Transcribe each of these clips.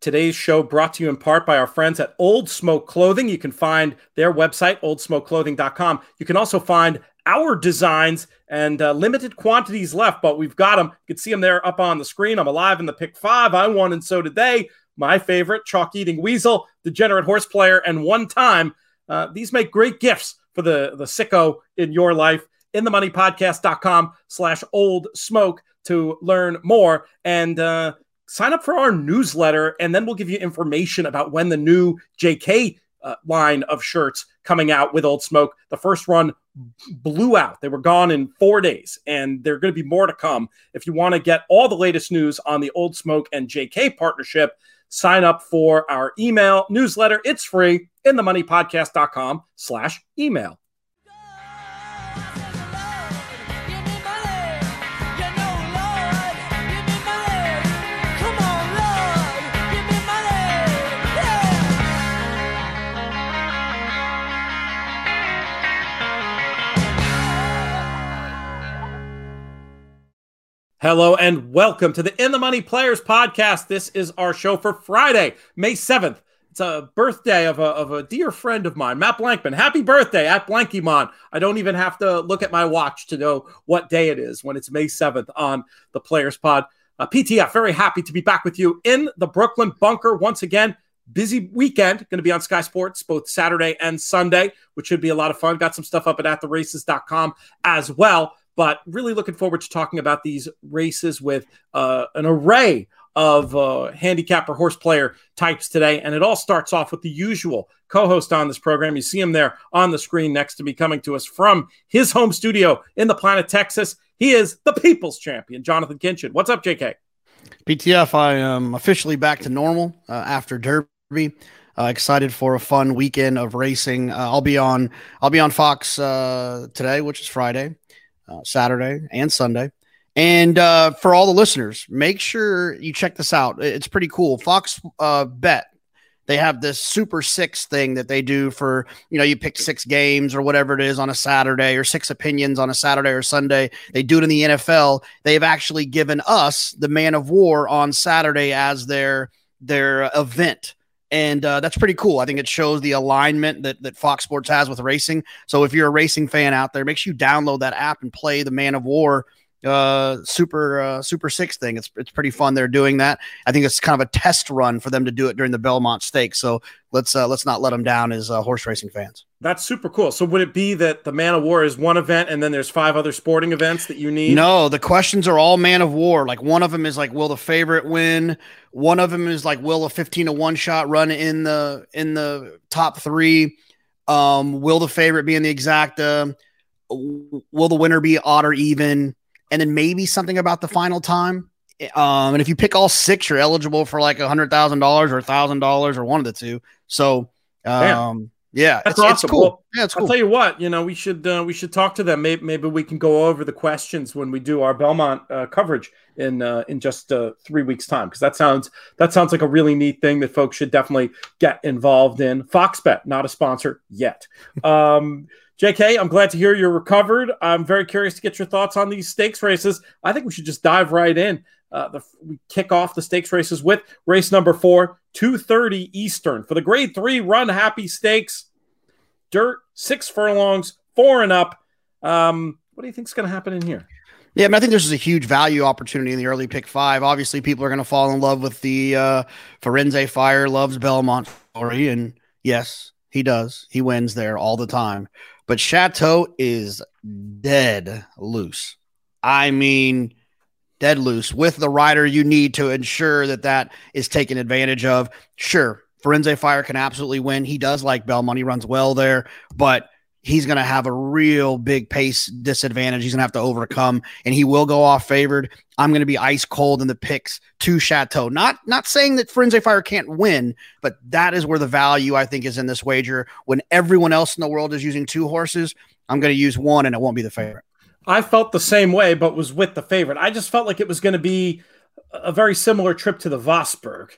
Today's show brought to you in part by our friends at Old Smoke Clothing. You can find their website, oldsmokeclothing.com. You can also find our designs and limited quantities left, but we've got them. You can see them there up on the screen. I'm alive in the pick 5. I won, and so did they. My favorite, chalk-eating weasel, degenerate horse player, and one time. These make great gifts for the sicko in your life. InTheMoneyPodcast.com/Old Smoke to learn more and sign up for our newsletter, and then we'll give you information about when the new JK line of shirts coming out with Old Smoke. The first run blew out. They were gone in 4 days, and there are going to be more to come. If you want to get all the latest news on the Old Smoke and JK partnership, sign up for our email newsletter. It's free. InTheMoneyPodcast.com/email. Hello and welcome to the In the Money Players Podcast. This is our show for Friday, May 7th. It's a birthday of a dear friend of mine, Matt Blankman. Happy birthday at Blankymon. I don't even have to look at my watch to know what day it is when it's May 7th on the Players Pod. PTF, very happy to be back with you in the Brooklyn bunker once again. Busy weekend, going to be on Sky Sports both Saturday and Sunday, which should be a lot of fun. Got some stuff up at AtTheRaces.com as well. But really looking forward to talking about these races with an array of handicapper horse player types today. And it all starts off with the usual co-host on this program. You see him there on the screen next to me, coming to us from his home studio in the planet Texas. He is the People's Champion, Jonathan Kinchin. What's up, JK? PTF, I am officially back to normal after Derby. Excited for a fun weekend of racing. I'll be on Fox today, which is Friday. Saturday and Sunday. And for all the listeners, make sure you check this out. It's pretty cool. Fox Bet, they have this Super Six thing that they do for, you pick 6 games or whatever it is on a Saturday, or 6 opinions on a Saturday or Sunday. They do it in the NFL. They've actually given us the Man of War on Saturday as their event. And that's pretty cool. I think it shows the alignment that Fox Sports has with racing. So if you're a racing fan out there, make sure you download that app and play the Man of War Super Six thing. It's pretty fun. They're doing that. I think it's kind of a test run for them to do it during the Belmont Stakes. So let's not let them down as horse racing fans. That's super cool. So would it be that the Man of War is one event and then there's 5 other sporting events that you need? No, the questions are all Man of War. Like one of them is like, will the favorite win? One of them is like, will a 15-to-1 shot run in the top 3? Will the favorite be in the exacta? Will the winner be odd or even? And then maybe something about the final time. And if you pick all 6, you're eligible for like $100,000 or $1,000 or one of the two. So, yeah, that's awesome. It's cool. Well, yeah, it's cool. I'll tell you what, we should talk to them. Maybe we can go over the questions when we do our Belmont coverage in just 3 weeks' time, because that sounds like a really neat thing that folks should definitely get involved in. Fox Bet, not a sponsor yet. JK, I'm glad to hear you're recovered. I'm very curious to get your thoughts on these stakes races. I think we should just dive right in. We kick off the stakes races with race number 4, 2:30 Eastern for the Grade 3 Run Happy Stakes. Dirt, 6 furlongs, 4 and up. What do you think is going to happen in here? Yeah, I think this is a huge value opportunity in the early pick 5. Obviously, people are going to fall in love with the Firenze Fire loves Belmont story, and yes, he does. He wins there all the time. But Chateau is dead loose. I mean, dead loose with the rider you need to ensure that is taken advantage of. Sure, Firenze Fire can absolutely win. He does like Belmont. He runs well there, but he's going to have a real big pace disadvantage he's going to have to overcome, and he will go off favored. I'm going to be ice cold in the picks to Chateau. Not saying that Firenze Fire can't win, but that is where the value, I think, is in this wager. When everyone else in the world is using 2 horses, I'm going to use 1, and it won't be the favorite. I felt the same way, but was with the favorite. I just felt like it was going to be a very similar trip to the Vosburg,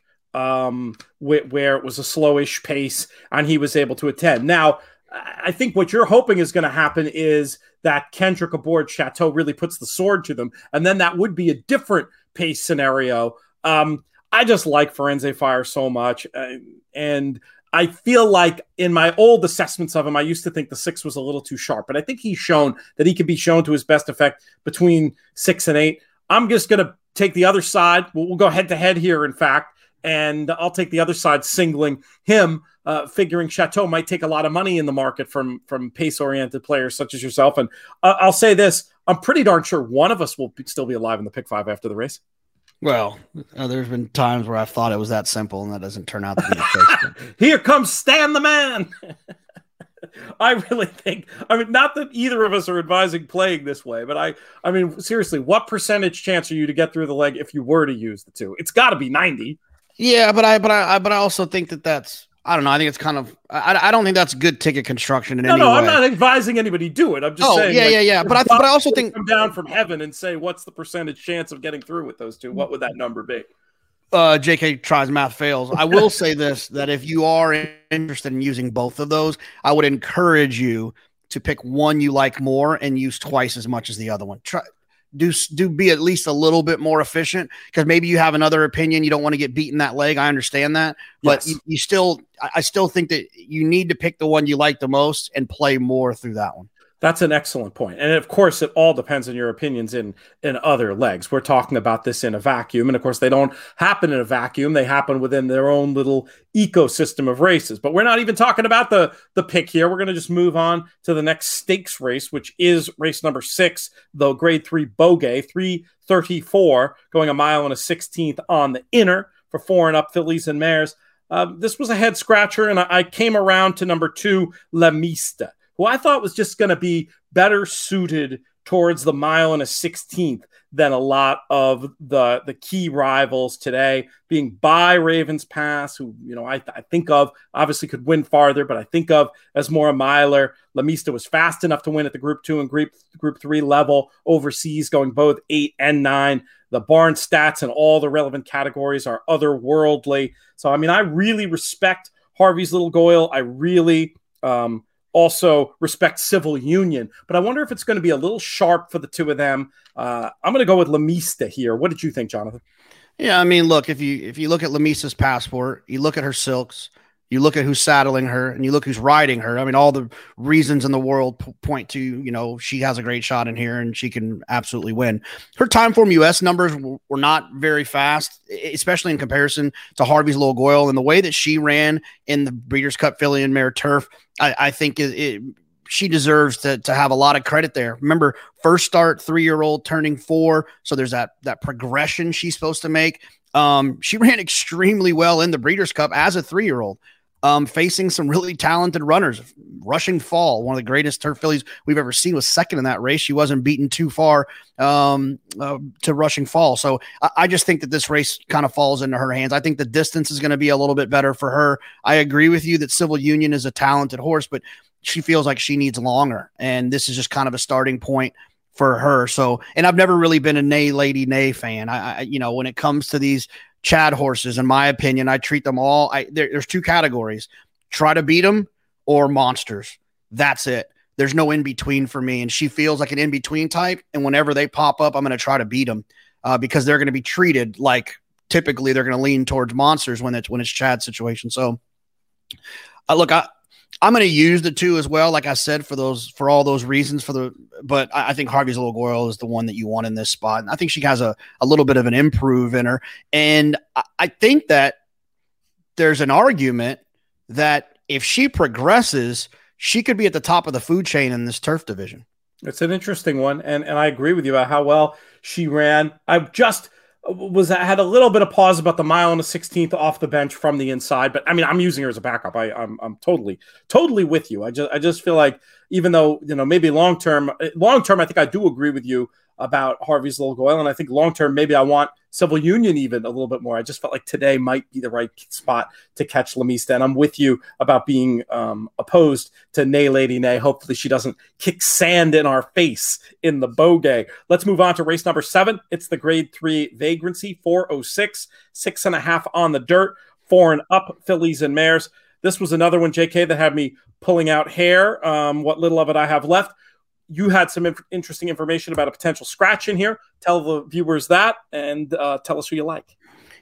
where it was a slowish pace, and he was able to attend. Now, I think what you're hoping is going to happen is that Kendrick aboard Chateau really puts the sword to them, and then that would be a different pace scenario. I just like Firenze Fire so much. And I feel like in my old assessments of him, I used to think the 6 was a little too sharp, but I think he's shown that he can be shown to his best effect between 6 and 8. I'm just going to take the other side. We'll go head to head here, in fact, and I'll take the other side, singling him, figuring Chateau might take a lot of money in the market from pace-oriented players such as yourself. And I'll say this, I'm pretty darn sure one of us will still be alive in the pick 5 after the race. Well, there's been times where I've thought it was that simple, and that doesn't turn out to be the case. Here comes Stan the Man. I really think, not that either of us are advising playing this way, but I mean, seriously, what percentage chance are you to get through the leg if you were to use the 2? It's got to be 90. Yeah, but I also think that's, I don't know. I think it's kind of, I don't think that's good ticket construction in any way. No, I'm not advising anybody do it. I'm just saying. Yeah. But I also think come down from heaven and say, what's the percentage chance of getting through with those 2? What would that number be? JK tries, math fails. I will say this, that if you are interested in using both of those, I would encourage you to pick one you like more and use twice as much as the other one. Do be at least a little bit more efficient, because maybe you have another opinion. You don't want to get beaten that leg. I understand that, but yes. I still think that you need to pick the one you like the most and play more through that one. That's an excellent point. And of course, it all depends on your opinions in other legs. We're talking about this in a vacuum. And of course, they don't happen in a vacuum. They happen within their own little ecosystem of races. But we're not even talking about the pick here. We're going to just move on to the next stakes race, which is race number 6, the grade 3 Beaugay, 3:34, going 1 mile and a 16th on the inner for 4 and up fillies and mares. This was a head scratcher, and I came around to number 2, La Mista, who I thought was just going to be better suited towards the 1 mile and a 16th than a lot of the key rivals today, being by Ravens Pass, who, I think of, obviously could win farther, but I think of as more a miler. La Mista was fast enough to win at the Group 2 and Group 3 level overseas, going both 8 and 9. The barn stats and all the relevant categories are otherworldly. So, I really respect Harvey's Little Goyle. I really also respect Civil Union, but I wonder if it's going to be a little sharp for the 2 of them. I'm going to go with La Mista here. What did you think, Jonathan? Yeah, look, if you look at La Mista's passport, you look at her silks, you look at who's saddling her, and you look who's riding her. All the reasons in the world point to, she has a great shot in here and she can absolutely win. Her time form US numbers were not very fast, especially in comparison to Harvey's Little Goyle. And the way that she ran in the Breeders' Cup Filly and Mare Turf, I think she deserves to have a lot of credit there. Remember, first start, 3-year-old turning 4. So there's that progression she's supposed to make. She ran extremely well in the Breeders' Cup as a 3-year-old. Facing some really talented runners. Rushing Fall, one of the greatest turf fillies we've ever seen, was second in that race. She wasn't beaten too far to Rushing Fall. So I just think that this race kind of falls into her hands. I think the distance is going to be a little bit better for her. I agree with you that Civil Union is a talented horse, but she feels like she needs longer. And this is just kind of a starting point for her. So, and I've never really been a Nay Lady Nay fan. I when it comes to these Chad horses, in my opinion, I treat them all. There's 2 categories: try to beat them or monsters. That's it. There's no in between for me. And she feels like an in between type. And whenever they pop up, I'm going to try to beat them because they're going to be treated like typically they're going to lean towards monsters when it's Chad's situation. So look, I'm going to use the 2 as well, like I said, for all those reasons. But I think Harvey's Little Goyle is the one that you want in this spot, and I think she has a little bit of an improve in her. And I think that there's an argument that if she progresses, she could be at the top of the food chain in this turf division. It's an interesting one, and I agree with you about how well she ran. I had a little bit of pause about the 1 mile and a 16th off the bench from the inside, but I'm using her as a backup. I'm totally with you. I just feel like, even though, maybe long term, I think I do agree with you about Harvey's Little Goyle, and I think long term, maybe I want Civil Union even a little bit more. I just felt like today might be the right spot to catch La Mista, and I'm with you about being opposed to Nay Lady Nay. Hopefully she doesn't kick sand in our face in the Beaugay. Let's move on to race number 7. It's the grade 3 Vagrancy, 4:06, 6.5 on the dirt, 4 and up fillies and mares. This was another one, JK, that had me pulling out hair. What little of it I have left. You had some interesting information about a potential scratch in here. Tell the viewers that, and tell us who you like.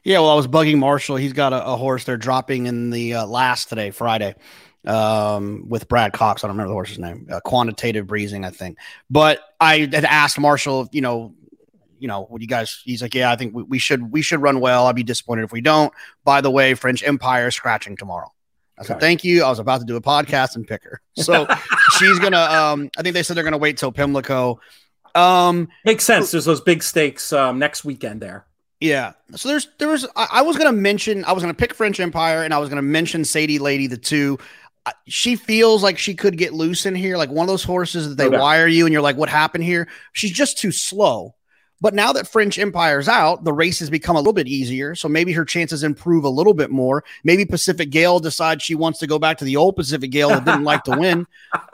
Yeah, well, I was bugging Marshall. He's got a horse they're dropping in the last today, Friday, with Brad Cox. I don't remember the horse's name. Quantitative Breezing, I think. But I had asked Marshall, what you guys? He's like, yeah, I think we should run well. I'd be disappointed if we don't. By the way, French Empire scratching tomorrow. I said, thank you. I was about to do a podcast and pick her. So she's gonna. I think they said they're gonna wait till Pimlico. Makes sense. There's those big stakes next weekend there. Yeah. So I was going to pick French Empire and I was going to mention Sadie Lady, the two. She feels like she could get loose in here. Like one of those horses that they wire you and you're like, what happened here? She's just too slow. But now that French Empire's out, the race has become a little bit easier. So maybe her chances improve a little bit more. Maybe Pacific Gale decides she wants to go back to the old Pacific Gale that didn't like to win.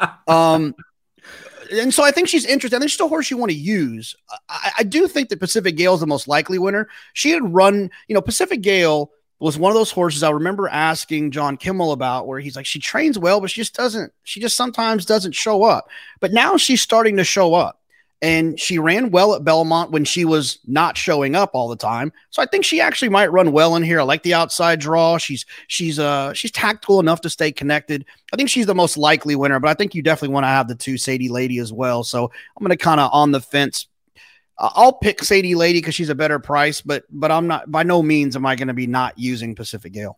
And so I think she's interesting. I think she's a horse you want to use. I do think that Pacific Gale is the most likely winner. She had run, Pacific Gale was one of those horses I remember asking John Kimmel about, where he's like, she trains well, but she just sometimes doesn't show up. But now she's starting to show up. And she ran well at Belmont when she was not showing up all the time. So I think she actually might run well in here. I like the outside draw. She's tactical enough to stay connected. I think she's the most likely winner, but I think you definitely want to have the two Sadie Lady as well. So I'm going to kind of on the fence. I'll pick Sadie Lady because she's a better price, but I'm not, by no means am I going to be not using Pacific Gale.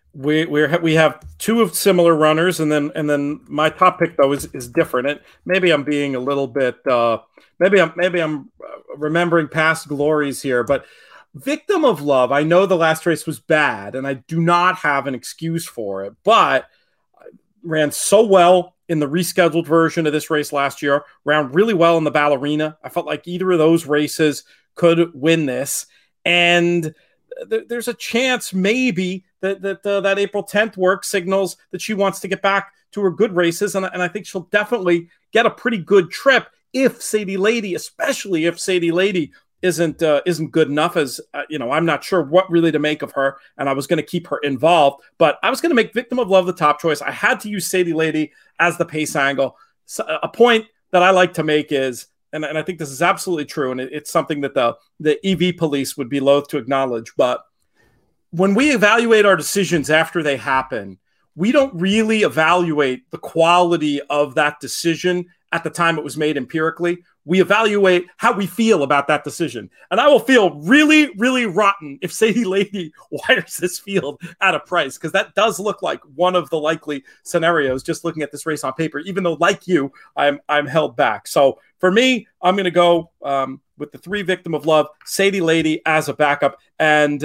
We have two of similar runners, and then my top pick though is different. And maybe I'm being a little bit maybe I'm remembering past glories here, but Victim of Love. I know the last race was bad, and I do not have an excuse for it, but ran so well in the rescheduled version of this race last year. Ran really well in the Ballerina. I felt like either of those races could win this, and there's a chance maybe that April 10th work signals that she wants to get back to her good races. And I think she'll definitely get a pretty good trip if Sadie Lady, especially if Sadie Lady isn't good enough. As I'm not sure what really to make of her, and I was going to keep her involved, but I was going to make Victim of Love the top choice. I had to use Sadie Lady as the pace angle. So a point that I like to make is, and I think this is absolutely true, and it's something that the EV police would be loath to acknowledge, but when we evaluate our decisions after they happen, we don't really evaluate the quality of that decision at the time it was made empirically. We evaluate how we feel about that decision. And I will feel really, really rotten if Sadie Lady wires this field at a price, because that does look like one of the likely scenarios just looking at this race on paper, even though, like you, I'm held back. So for me, I'm going to go with the three Victim of Love, Sadie Lady as a backup. And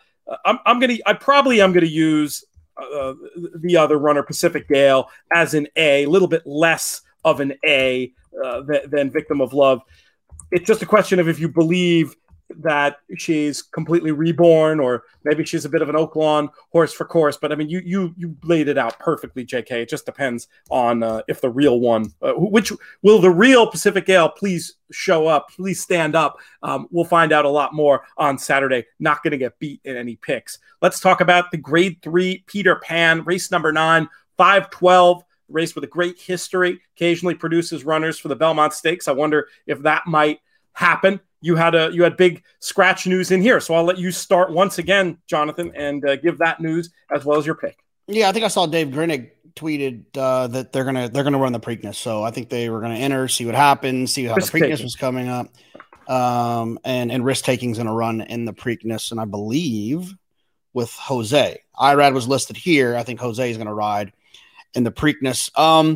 I probably am going to use the other runner, Pacific Gale, as an A, a little bit less of an A than Victim of Love. It's just a question of if you believe that she's completely reborn, or maybe she's a bit of an Oaklawn horse for course. But I mean, you laid it out perfectly, JK. It just depends on if the real one, which will the real Pacific Gale please show up, please stand up. We'll find out a lot more on Saturday. Not going to get beat in any picks. Let's talk about the Grade 3 Peter Pan, race number 9, 512. Race with a great history, occasionally produces runners for the Belmont Stakes. I wonder if that might happen. You had big scratch news in here, so I'll let you start once again, Jonathan, and give that news as well as your pick. Yeah, I think I saw Dave Grinnig tweeted that they're gonna run the Preakness, so I think they were gonna enter, see what happens, see how the Preakness was coming up, and risk taking's gonna run in the Preakness, and I believe with Jose. Irad was listed here. I think Jose is gonna ride in the Preakness.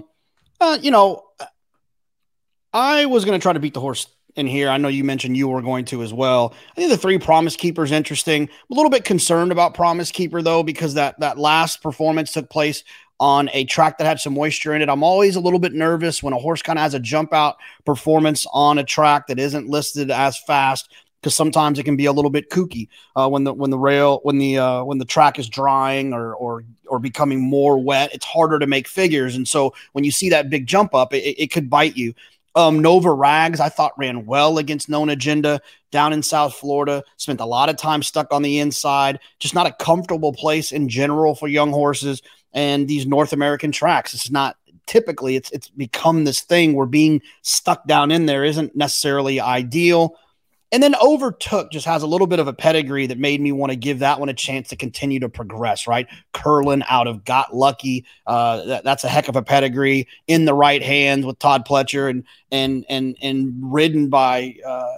I was going to try to beat the horse in here. I know you mentioned you were going to as well. I think the 3 Promise Keeper is interesting. I'm a little bit concerned about Promise Keeper, though, because that last performance took place on a track that had some moisture in it. I'm always a little bit nervous when a horse kind of has a jump out performance on a track that isn't listed as fast, because sometimes it can be a little bit kooky when the track is drying or becoming more wet. It's harder to make figures, and so when you see that big jump up, it could bite you. Nova Rags, I thought, ran well against Known Agenda down in South Florida. Spent a lot of time stuck on the inside. Just not a comfortable place in general for young horses and these North American tracks. It's not typically. It's become this thing where being stuck down in there isn't necessarily ideal. And then Overtook just has a little bit of a pedigree that made me want to give that one a chance to continue to progress, right? Curlin out of Got Lucky. That's a heck of a pedigree in the right hands with Todd Pletcher and ridden by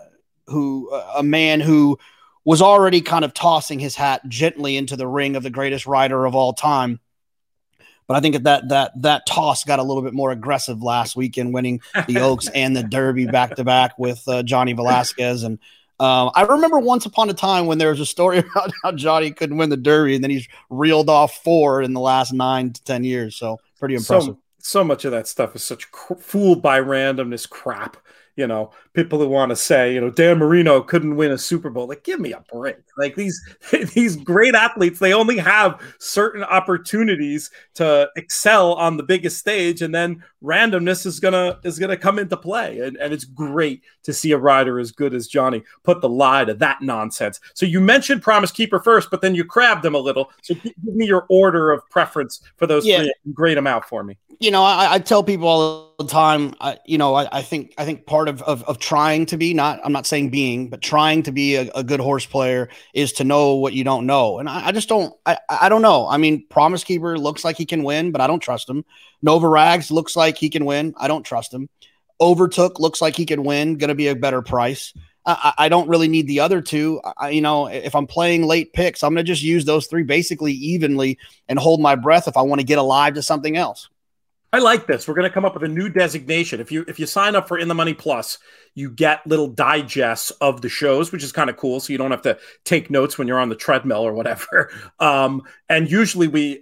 a man who was already kind of tossing his hat gently into the ring of the greatest rider of all time. But I think that toss got a little bit more aggressive last weekend, winning the Oaks and the Derby back-to-back with Johnny Velasquez. And I remember once upon a time when there was a story about how Johnny couldn't win the Derby, and then he's reeled off 4 in the last 9 to 10 years. So pretty impressive. So much of that stuff is such fooled by randomness crap. You know, people who want to say, Dan Marino couldn't win a Super Bowl. Like, give me a break. Like these great athletes, they only have certain opportunities to excel on the biggest stage, and then randomness is gonna come into play. And it's great to see a rider as good as Johnny put the lie to that nonsense. So you mentioned Promise Keeper first, but then you crabbed him a little. So give me your order of preference for those three and grade them out for me. I tell people all the time, I think part of trying to be, I'm not saying being, but trying to be a good horse player is to know what you don't know. And I just don't know. I mean, Promise Keeper looks like he can win, but I don't trust him. Nova Rags looks like he can win. I don't trust him. Overtook looks like he can win, going to be a better price. I don't really need the other two. If I'm playing late picks, I'm going to just use those 3 basically evenly and hold my breath if I want to get alive to something else. I like this. We're going to come up with a new designation. If you sign up for In the Money Plus, you get little digests of the shows, which is kind of cool. So you don't have to take notes when you're on the treadmill or whatever. And usually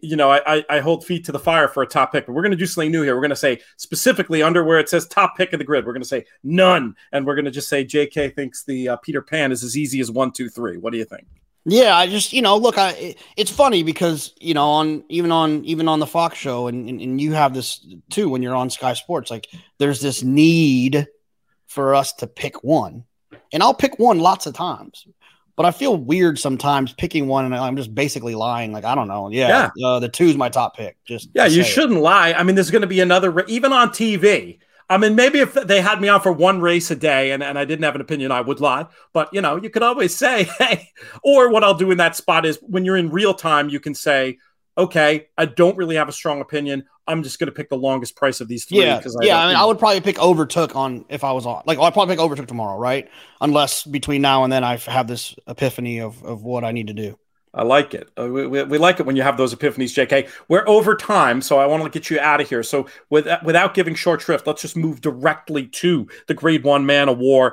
I hold feet to the fire for a top pick, but we're going to do something new here. We're going to say specifically under where it says top pick of the grid, we're going to say none. And we're going to just say JK thinks the Peter Pan is as easy as 1, 2, 3. What do you think? Yeah, I just, look, it's funny because, even on the Fox show and you have this too, when you're on Sky Sports, like there's this need for us to pick one, and I'll pick one lots of times, but I feel weird sometimes picking one and I'm just basically lying. Like, I don't know. Yeah. The 2 is my top pick. You shouldn't lie. I mean, there's going to be another, even on TV. I mean, maybe if they had me on for 1 race a day and I didn't have an opinion, I would lie. But, you could always say, hey, or what I'll do in that spot is when you're in real time, you can say, okay, I don't really have a strong opinion. I'm just going to pick the longest price of these 3. I would probably pick Overtook if I was on. Like, I'd probably pick Overtook tomorrow, right? Unless between now and then I have this epiphany of what I need to do. I like it. We like it when you have those epiphanies, JK. We're over time, so I want to get you out of here. So without giving short shrift, let's just move directly to the Grade 1 Man of War.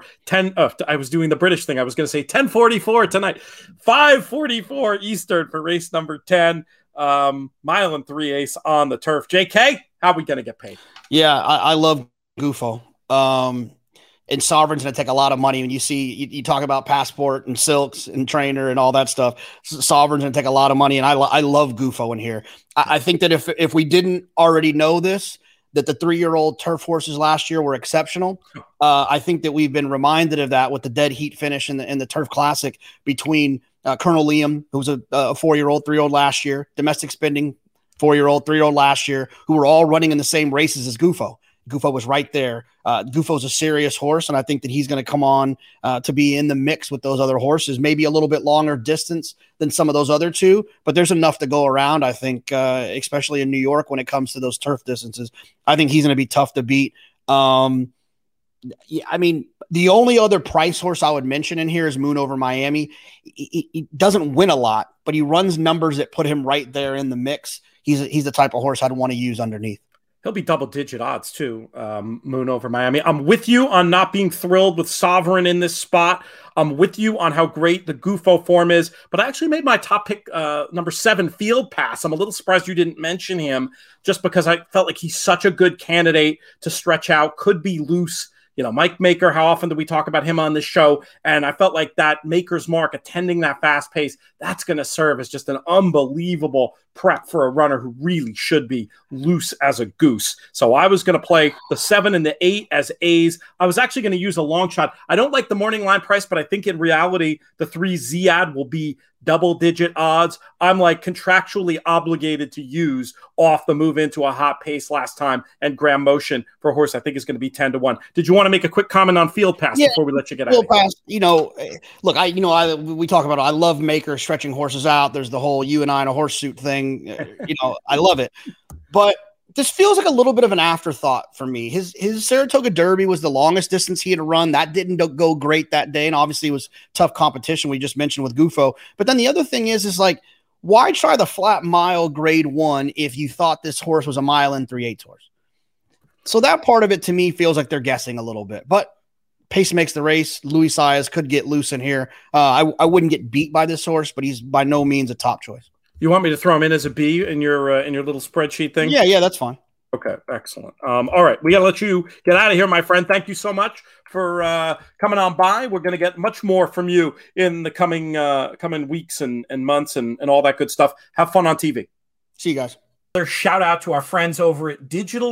I was doing the British thing. I was going to say 10:44 tonight, 5:44 Eastern for race number 10. Mile and 3/8 on the turf. JK, how are we going to get paid? Yeah, I love Gufo. And Sovereign's going to take a lot of money. When you talk about Passport and Silks and Trainer and all that stuff, Sovereign's going to take a lot of money. And I love Gufo in here. I think that if we didn't already know this, that the 3-year-old turf horses last year were exceptional. I think that we've been reminded of that with the dead heat finish in the Turf Classic between Colonel Liam, who was a 4-year-old, 3-year-old last year, Domestic Spending, 4-year-old, 3-year-old last year, who were all running in the same races as Gufo. Gufo was right there. Gufo's a serious horse, and I think that he's going to come on to be in the mix with those other horses, maybe a little bit longer distance than some of those other 2, but there's enough to go around, I think, especially in New York when it comes to those turf distances. I think he's going to be tough to beat. I mean, the only other price horse I would mention in here is Moon Over Miami. He doesn't win a lot, but he runs numbers that put him right there in the mix. He's the type of horse I'd want to use underneath. He'll be double-digit odds, too, Moon Over Miami. I'm with you on not being thrilled with Sovereign in this spot. I'm with you on how great the Gufo form is, but I actually made my top pick number 7, Field Pass. I'm a little surprised you didn't mention him just because I felt like he's such a good candidate to stretch out, could be loose. Mike Maker, how often do we talk about him on this show? And I felt like that Maker's Mark, attending that fast pace, that's going to serve as just an unbelievable prep for a runner who really should be loose as a goose. So I was going to play the 7 and the 8 as A's. I was actually going to use a long shot. I don't like the morning line price, but I think in reality, the 3 Ziad will be double-digit odds. I'm like contractually obligated to use off the move into a hot pace last time, and Graham Motion for a horse I think is going to be 10-1. Did you want to make a quick comment on Field Pass before we let you get out? Field Pass, look, we talk about it. I love makers stretching horses out. There's the whole you and I in a horse suit thing. I love it, but this feels like a little bit of an afterthought for me. His Saratoga Derby was the longest distance he had run. That didn't go great that day, and obviously it was tough competition we just mentioned with Gufo. But then the other thing is like, why try the flat mile grade 1 if you thought this horse was a 1 3/8 horse? So that part of it to me feels like they're guessing a little bit. But pace makes the race. Luis Saez could get loose in here. I wouldn't get beat by this horse, but he's by no means a top choice. You want me to throw him in as a B in your little spreadsheet thing? Yeah, that's fine. Okay, excellent. All right, we got to let you get out of here, my friend. Thank you so much for coming on by. We're going to get much more from you in the coming weeks and months and all that good stuff. Have fun on TV. See you guys. Another shout out to our friends over at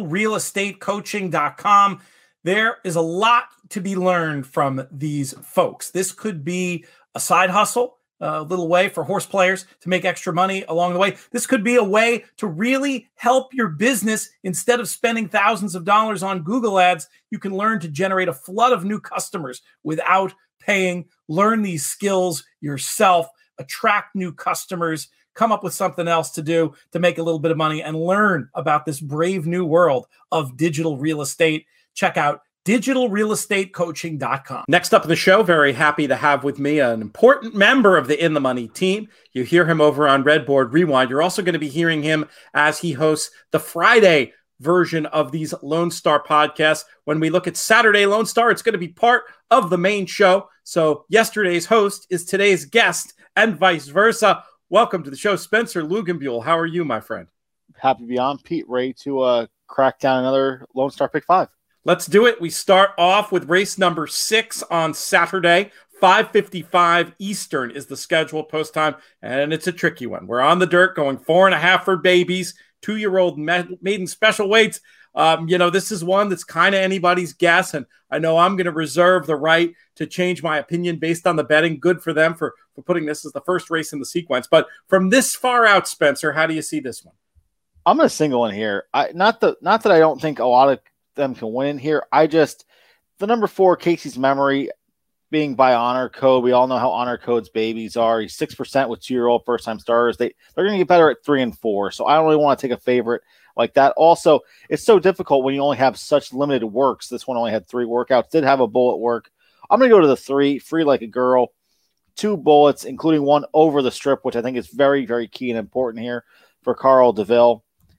digitalrealestatecoaching.com. There is a lot to be learned from these folks. This could be a side hustle, a little way for horse players to make extra money along the way. This could be a way to really help your business. Instead of spending thousands of dollars on Google ads, you can learn to generate a flood of new customers without paying. Learn these skills yourself, attract new customers, come up with something else to do to make a little bit of money, and learn about this brave new world of digital real estate. Check out digitalrealestatecoaching.com. Next up in the show, very happy to have with me an important member of the In the Money team. You hear him over on Redboard Rewind. You're also going to be hearing him as he hosts the Friday version of these Lone Star podcasts. When we look at Saturday Lone Star, it's going to be part of the main show. So yesterday's host is today's guest and vice versa. Welcome to the show, Spencer Luginbuehl. How are you, my friend? Happy to be on, Pete. Ready to crack down another Lone Star Pick 5. Let's do it. We start off with race number 6 on Saturday. 5:55 Eastern is the scheduled post time, and it's a tricky one. We're on the dirt going 4.5 for babies, 2-year-old maiden special weights. This is one that's kind of anybody's guess, and I know I'm going to reserve the right to change my opinion based on the betting. Good for them for putting this as the first race in the sequence. But from this far out, Spencer, how do you see this one? I'm going to single in here. Not that I don't think a lot of them can win in here. The number 4, Casey's Memory, being by Honor Code. We all know how Honor Code's babies are. He's 6% with 2-year-old first-time starters. They're going to get better at 3 and 4. So I don't really want to take a favorite like that. Also, it's so difficult when you only have such limited works. This one only had 3 workouts. Did have a bullet work. I'm going to go to the 3, Free Like a Girl. 2 bullets, including one over the strip, which I think is very, very key and important here for Carl DeVille.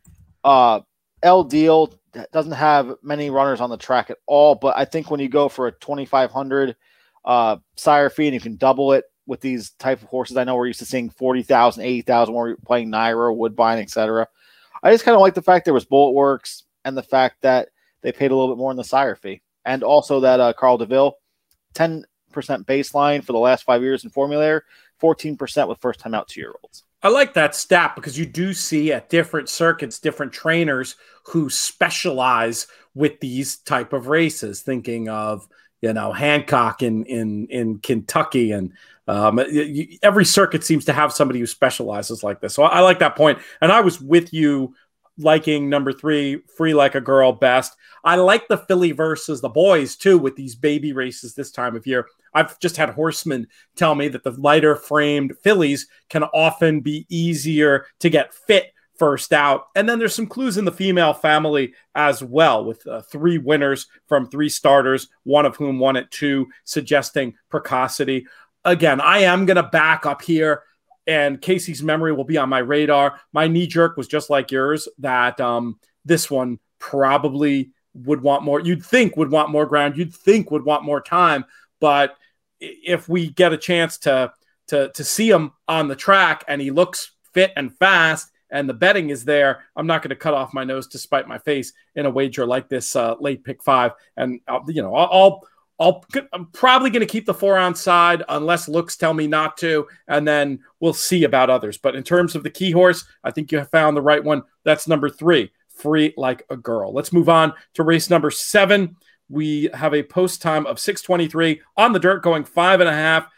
El Deal doesn't have many runners on the track at all, but I think when you go for a 2,500 sire fee and you can double it with these type of horses, I know we're used to seeing 40,000, 80,000 when we're playing Nairo, Woodbine, etc. I just kind of like the fact there was bullet works and the fact that they paid a little bit more in the sire fee, and also that Carl DeVille 10% baseline for the last 5 years in Formulaire, 14% with first time out 2-year-olds. I like that stat because you do see at different circuits, different trainers who specialize with these type of races. Thinking of, Hancock in Kentucky, and every circuit seems to have somebody who specializes like this. So I like that point. And I was with you liking number 3, Free Like a Girl, best. I like the filly versus the boys too with these baby races this time of year. I've just had horsemen tell me that the lighter framed fillies can often be easier to get fit first out. And then there's some clues in the female family as well, with 3 winners from 3 starters, one of whom won at 2, suggesting precocity. Again, I am going to back up here, and Casey's Memory will be on my radar. My knee jerk was just like yours, that this one probably would want more. You'd think would want more ground. You'd think would want more time. But if we get a chance to see him on the track and he looks fit and fast and the betting is there, I'm not going to cut off my nose to spite my face in a wager like this late pick 5. And I'll I'm probably going to keep the 4 on side unless looks tell me not to, and then we'll see about others. But in terms of the key horse, I think you have found the right one. That's number 3, Free Like a Girl. Let's move on to race number 7. We have a post time of 6:23 on the dirt, going 5.5,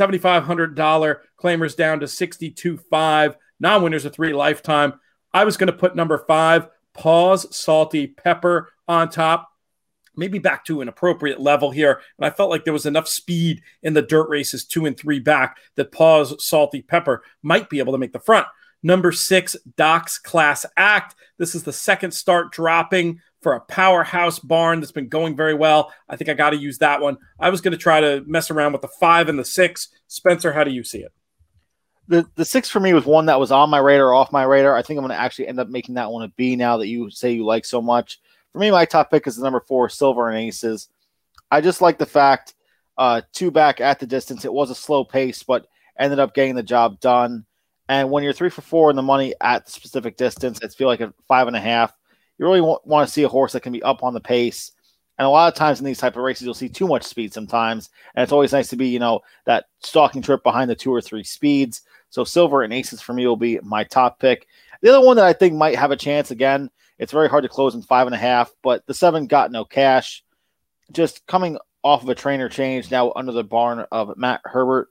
$7,500. Claimers down to 62.5. Non-winners of 3 lifetime. I was going to put number 5, Pause Salty Pepper, on top. Maybe back to an appropriate level here. And I felt like there was enough speed in the dirt races 2 and 3 back that Pause Salty Pepper might be able to make the front. Number 6, Doc's Class Act. This is the second start dropping for a powerhouse barn that's been going very well. I think I got to use that one. I was going to try to mess around with the 5 and the 6. Spencer, how do you see it? The 6 for me was one that was on my radar, off my radar. I think I'm going to actually end up making that one a B now that you say you like so much. For me, my top pick is the number 4, Silver and Aces. I just like the fact 2 back at the distance. It was a slow pace, but ended up getting the job done. And when you're 3 for 4 in the money at the specific distance, it's feel like a 5.5. You really want to see a horse that can be up on the pace. And a lot of times in these type of races, you'll see too much speed sometimes. And it's always nice to be, that stalking trip behind the 2 or 3 speeds. So Silver and Aces for me will be my top pick. The other one that I think might have a chance, again, it's very hard to close in 5.5, but the 7 Got No Cash. Just coming off of a trainer change now under the barn of Matt Herbert,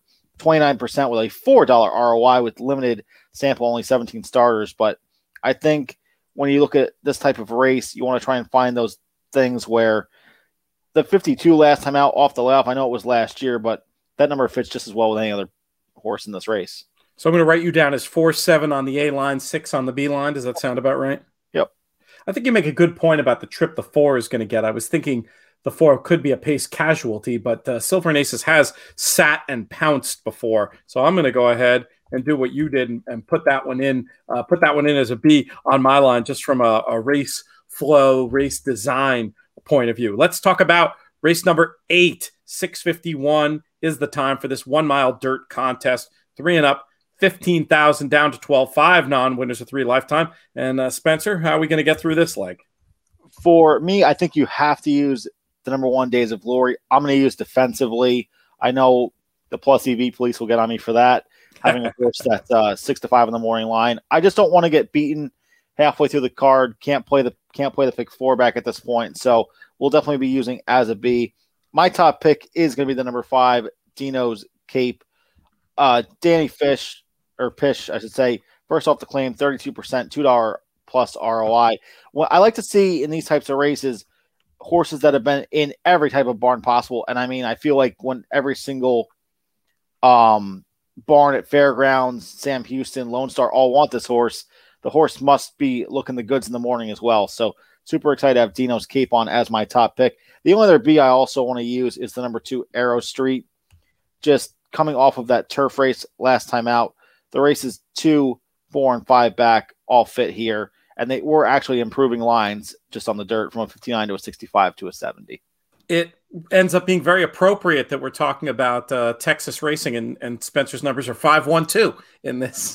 29% with a $4 ROI with limited sample, only 17 starters. But I think when you look at this type of race, you want to try and find those things where the 52 last time out off the layoff, I know it was last year, but that number fits just as well with any other horse in this race. So I'm going to write you down as 4-7 on the A line, 6 on the B line. Does that sound about right? Yep. I think you make a good point about the trip the 4 is going to get. I was thinking the 4 could be a pace casualty, but Silver and Aces has sat and pounced before. So I'm going to go ahead and do what you did and put that one in. Put that one in as a B on my line, just from a race flow, race design point of view. Let's talk about race number 8. 6:51 is the time for this 1 mile dirt contest. 3 and up, 15,000 down to 12.5. Non-winners of 3 lifetime. And Spencer, how are we going to get through this leg? For me, I think you have to use the number 1, Days of Glory. I'm going to use defensively. I know the plus EV police will get on me for that. Having a horse that's 6-5 in the morning line. I just don't want to get beaten halfway through the card. Can't play the pick 4 back at this point. So we'll definitely be using as a B. My top pick is going to be the number 5, Dino's Cape. Danny Fish, or Pish, I should say, first off the claim, 32%, $2 plus ROI. What I like to see in these types of races, horses that have been in every type of barn possible. And I mean, I feel like when every single barn at Fairgrounds, Sam Houston, Lone Star all want this horse, the horse must be looking the goods in the morning as well. So super excited to have Dino's Cape on as my top pick. The only other B I also want to use is the number 2, Arrow Street. Just coming off of that turf race last time out, the races 2, 4, and 5 back all fit here. And they were actually improving lines just on the dirt from a 59 to a 65 to a 70. It ends up being very appropriate that we're talking about Texas racing, and Spencer's numbers are 5-1-2 in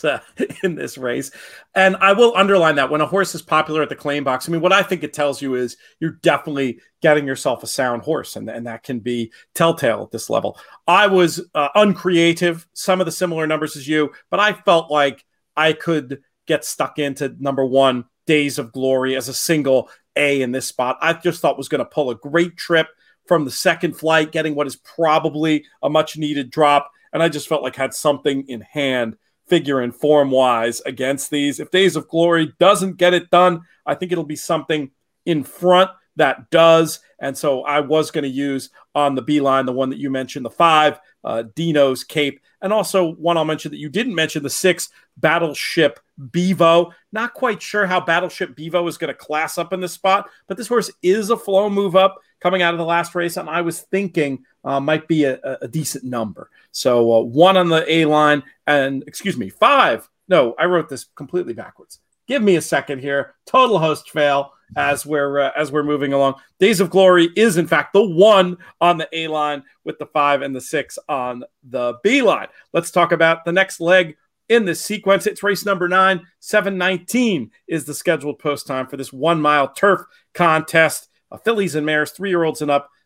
this race. And I will underline that when a horse is popular at the claim box, I mean, what I think it tells you is you're definitely getting yourself a sound horse, and that can be telltale at this level. I was uncreative, some of the similar numbers as you, but I felt like I could get stuck into number 1, Days of Glory, as a single A in this spot. I just thought was going to pull a great trip from the second flight, getting what is probably a much needed drop. And I just felt like had something in hand, figure and form wise, against these. If Days of Glory doesn't get it done, I think it'll be something in front that does. And so I was going to use on the B line, the one that you mentioned, the 5, Dino's Cape. And also one I'll mention that you didn't mention, the 6, Battleship Bevo. Not quite sure how Battleship Bevo is going to class up in this spot, but this horse is a flow move up coming out of the last race, and I was thinking might be a decent number. So 1 on the A line, and 5. No, I wrote this completely backwards. Give me a second here. Total host fail as we're moving along. Days of Glory is in fact the 1 on the A line with the 5 and the 6 on the B line. Let's talk about the next leg in this sequence. It's race number 9. 7:19 is the scheduled post time for this 1 mile turf contest. Fillies and mares, 3-year-olds and up,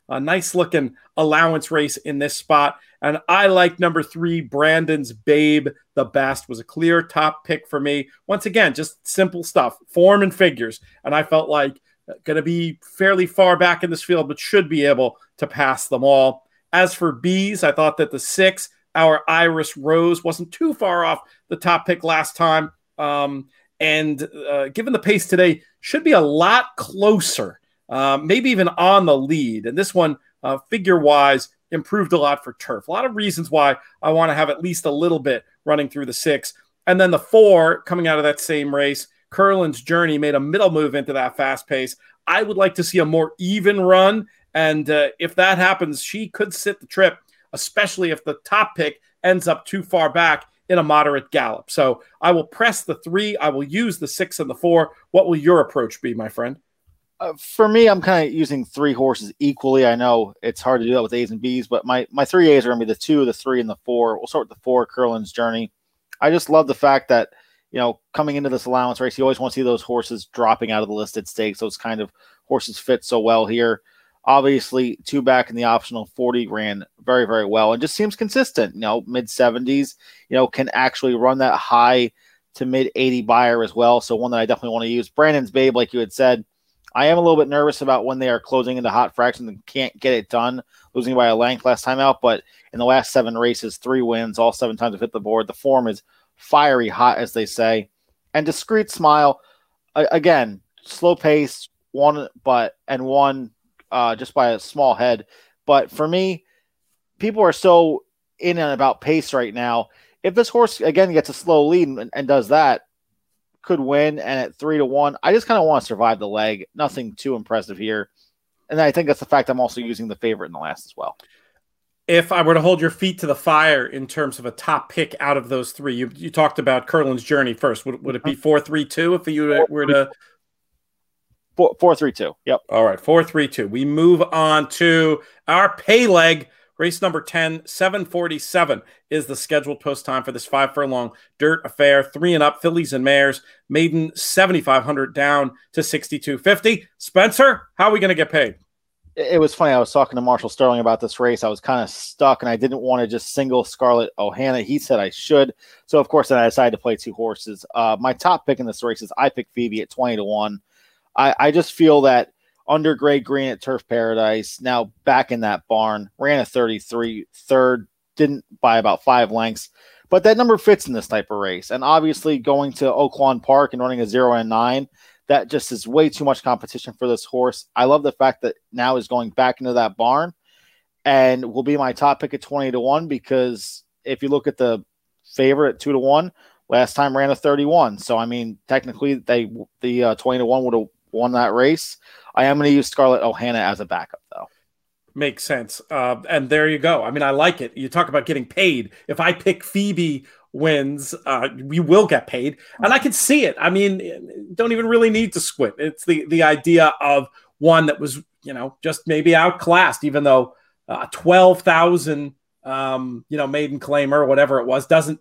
a nice looking allowance race in this spot. And I like number 3, Brandon's Babe the best. Was a clear top pick for me. Once again, just simple stuff, form and figures. And I felt like going to be fairly far back in this field, but should be able to pass them all. As for B's, I thought that the 6, our Iris Rose, wasn't too far off the top pick last time. And given the pace today, should be a lot closer, maybe even on the lead. And this one, figure-wise, improved a lot for turf. A lot of reasons why I want to have at least a little bit running through the 6. And then the 4, coming out of that same race, Curlin's Journey, made a middle move into that fast pace. I would like to see a more even run. And if that happens, she could sit the trip, especially if the top pick ends up too far back in a moderate gallop. So I will press the 3. I will use the 6 and the 4. What will your approach be, my friend? For me, I'm kind of using 3 horses equally. I know it's hard to do that with A's and B's, but my 3 A's are going to be the 2, the 3, and the 4. We'll start with the 4, Curlin's Journey. I just love the fact that, coming into this allowance race, you always want to see those horses dropping out of the listed stakes. Those kind of horses fit so well here. Obviously, 2 back in the optional 40 ran very, very well and just seems consistent. Mid-70s, can actually run that high to mid-80 buyer as well. So one that I definitely want to use. Brandon's Babe, like you had said, I am a little bit nervous about when they are closing into hot fractions and can't get it done, losing by a length last time out. But in the last 7 races, 3 wins, all 7 times have hit the board. The form is fiery hot, as they say. And Discreet Smile, again, slow pace, one just by a small head. But for me, people are so in and about pace right now. If this horse, again, gets a slow lead and does that, could win. And at 3-1, I just kind of want to survive the leg. Nothing too impressive here. And I think that's the fact I'm also using the favorite in the last as well. If I were to hold your feet to the fire in terms of a top pick out of those 3, you talked about Curlin's Journey first. Would it be 4-3-2 if you were to... 4-3-2. Yep. All right, 4-3-2. We move on to our pay leg. Race number 10, 7:47 is the scheduled post time for this 5 furlong dirt affair. 3 and up, fillies and mares. Maiden 7,500 down to 6,250. Spencer, how are we going to get paid? It was funny. I was talking to Marshall Sterling about this race. I was kind of stuck, and I didn't want to just single Scarlett O'Hara. He said I should. So, of course, then I decided to play 2 horses. My top pick in this race is I pick Phoebe at 20-1. I just feel that under Grey Green at Turf Paradise, now back in that barn, ran a 33, third, didn't by about 5 lengths. But that number fits in this type of race. And obviously going to Oaklawn Park and running a 0 and 9, that just is way too much competition for this horse. I love the fact that now is going back into that barn and will be my top pick at 20-1 because if you look at the favorite at 2-1, last time ran a 31. So, I mean, technically the 20-1 would have won that race. I am going to use Scarlett O'Hara as a backup, though. Makes sense. And there you go. I mean, I like it. You talk about getting paid. If I pick Phoebe wins, we will get paid. And I can see it. I mean, don't even really need to squint. It's the idea of one that was, just maybe outclassed, even though 12,000, maiden claimer or whatever it was, doesn't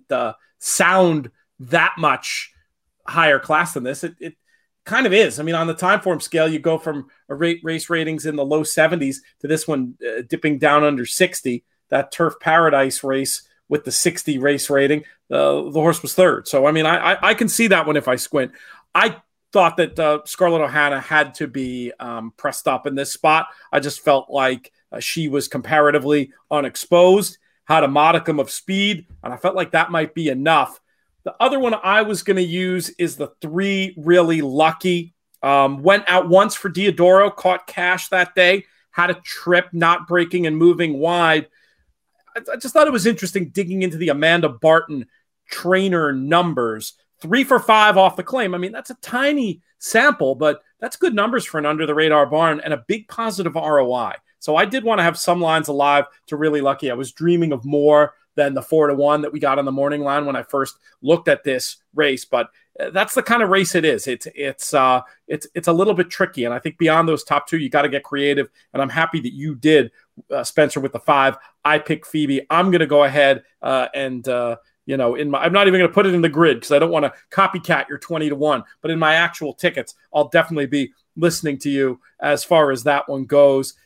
sound that much higher class than this. It kind of is. I mean, on the time form scale, you go from a race ratings in the low 70s to this one dipping down under 60. That Turf Paradise race with the 60 race rating, the horse was third. So, I mean, I can see that one if I squint. I thought that Scarlett O'Hara had to be pressed up in this spot. I just felt like she was comparatively unexposed, had a modicum of speed, and I felt like that might be enough. The other one I was going to use is the 3 Really Lucky. Went out once for Diodoro, caught cash that day, had a trip, not breaking and moving wide. I just thought it was interesting digging into the Amanda Barton trainer numbers. 3 for 5 off the claim. I mean, that's a tiny sample, but that's good numbers for an under-the-radar barn and a big positive ROI. So I did want to have some lines alive to Really Lucky. I was dreaming of more than the 4-1 that we got on the morning line when I first looked at this race. But that's the kind of race it is. It's a little bit tricky. And I think beyond those top 2, you got to get creative. And I'm happy that you did, Spencer, with the 5. I pick Phoebe. I'm going to go ahead I'm not even going to put it in the grid because I don't want to copycat your 20-1. But in my actual tickets, I'll definitely be listening to you as far as that one goes.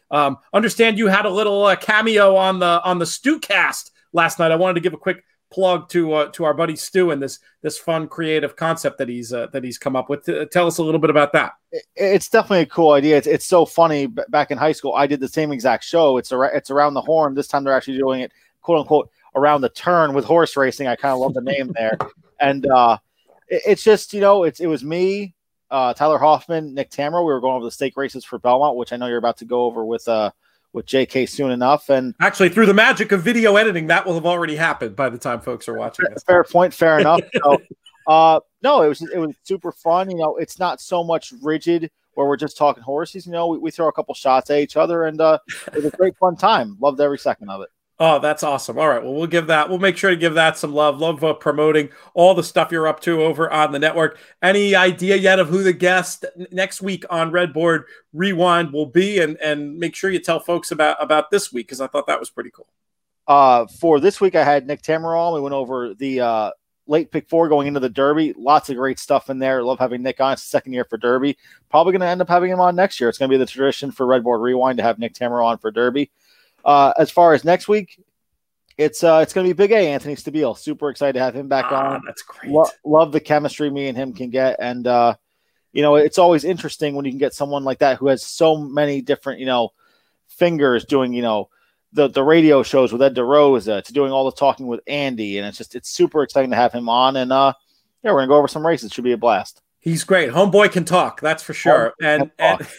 Understand you had a little cameo on the Stewcast last night. I wanted to give a quick plug to our buddy Stu and this fun creative concept that he's come up with. Tell us a little bit about that. It's definitely a cool idea. It's so funny. Back in high school, I did the same exact show. It's around the horn. This time they're actually doing it, quote unquote, around the turn with horse racing. I kind of love the name there. And it's just, it was me, Tyler Hoffman, Nick Tamero. We were going over the stake races for Belmont, which I know you're about to go over with JK soon enough. And actually, through the magic of video editing, that will have already happened by the time folks are watching this. Fair point. Fair enough. So, no, it was super fun. It's not so much rigid where we're just talking horses. We throw a couple shots at each other, and it was a great fun time. Loved every second of it. Oh, that's awesome. All right. Well, we'll make sure to give that some love. Love promoting all the stuff you're up to over on the network. Any idea yet of who the guest next week on Redboard Rewind will be? And make sure you tell folks about this week, because I thought that was pretty cool. For this week, I had Nick Tamero. We went over the late pick 4 going into the Derby. Lots of great stuff in there. Love having Nick on. It's the second year for Derby. Probably going to end up having him on next year. It's going to be the tradition for Redboard Rewind to have Nick Tamero on for Derby. As far as next week, it's going to be Big A, Anthony Stabile. Super excited to have him back on. That's great. Love the chemistry me and him can get. And, it's always interesting when you can get someone like that who has so many different, fingers doing, the radio shows with Ed DeRosa to doing all the talking with Andy. And it's super exciting to have him on. And, we're going to go over some races. It should be a blast. He's great. Homeboy can talk. That's for sure. And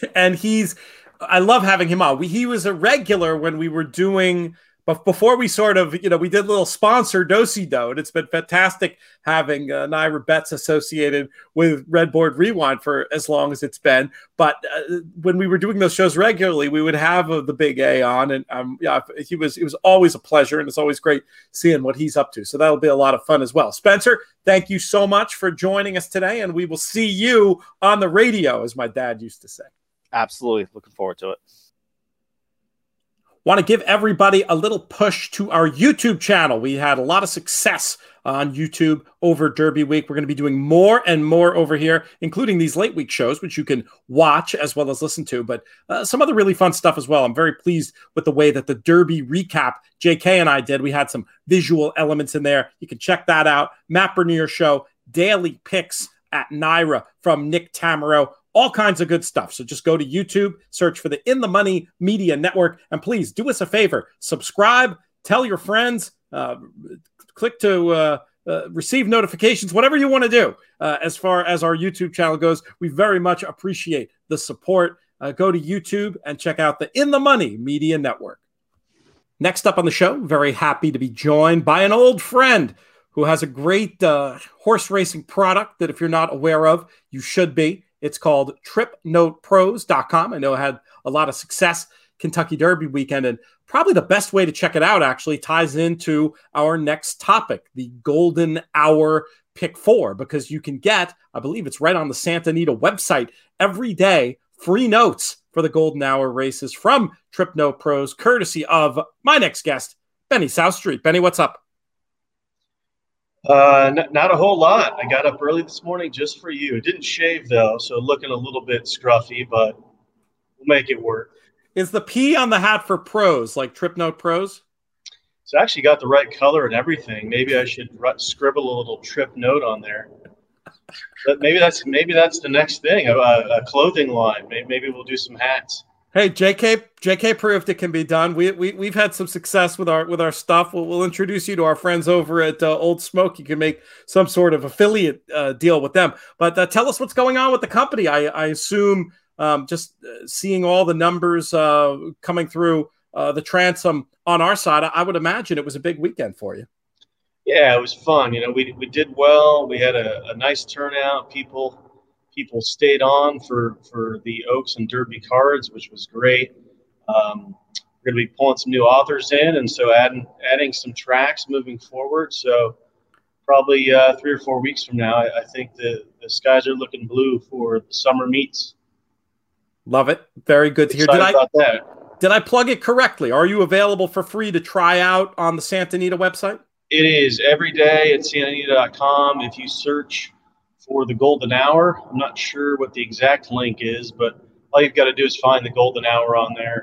I love having him on. He was a regular when we were doing, but before we sort of, we did a little sponsor do-si-do, and it's been fantastic having Naira Betts associated with Redboard Rewind for as long as it's been. But when we were doing those shows regularly, we would have the Big A on, and it was always a pleasure, and it's always great seeing what he's up to. So that'll be a lot of fun as well. Spencer, thank you so much for joining us today, and we will see you on the radio, as my dad used to say. Absolutely. Looking forward to it. Want to give everybody a little push to our YouTube channel. We had a lot of success on YouTube over Derby Week. We're going to be doing more and more over here, including these late week shows, which you can watch as well as listen to, but some other really fun stuff as well. I'm very pleased with the way that the Derby recap JK and I did. We had some visual elements in there. You can check that out. Matt Bernier Show, daily picks at Naira from Nick Tamero. All kinds of good stuff. So just go to YouTube, search for the In the Money Media Network, and please do us a favor. Subscribe, tell your friends, click to receive notifications, whatever you want to do. As far as our YouTube channel goes, we very much appreciate the support. Go to YouTube and check out the In the Money Media Network. Next up on the show, very happy to be joined by an old friend who has a great horse racing product that if you're not aware of, you should be. It's called TripNotePros.com. I know it had a lot of success Kentucky Derby weekend, and probably the best way to check it out actually ties into our next topic, the Golden Hour Pick 4, because you can get, I believe it's right on the Santa Anita website, every day, free notes for the Golden Hour races from Trip Note Pros, courtesy of my next guest, Benny South Street. Benny, what's up? Not a whole lot. I got up early this morning just for you. Didn't shave though, so looking a little bit scruffy, but we'll make it work. Is the P on the hat for pros, like Trip Note Pros? It's actually got the right color and everything. Maybe I should scribble a little Trip Note on there. But maybe that's the next thing, a clothing line. Maybe we'll do some hats. Hey, JK proved it can be done. We've had some success with our stuff. We'll introduce you to our friends over at Old Smoke. You can make some sort of affiliate deal with them. But tell us what's going on with the company. I assume just seeing all the numbers coming through the transom on our side, I would imagine it was a big weekend for you. Yeah, it was fun. We did well. We had a nice turnout. People stayed on for the Oaks and Derby cards, which was great. We're going to be pulling some new authors in, and so adding some tracks moving forward. So probably 3 or 4 weeks from now, I think the skies are looking blue for the summer meets. Love it. Very good to hear. Did I plug it correctly? Are you available for free to try out on the Santa Anita website? It is every day at santanita.com. If you search for the Golden Hour, I'm not sure what the exact link is, but all you've got to do is find the Golden Hour on there.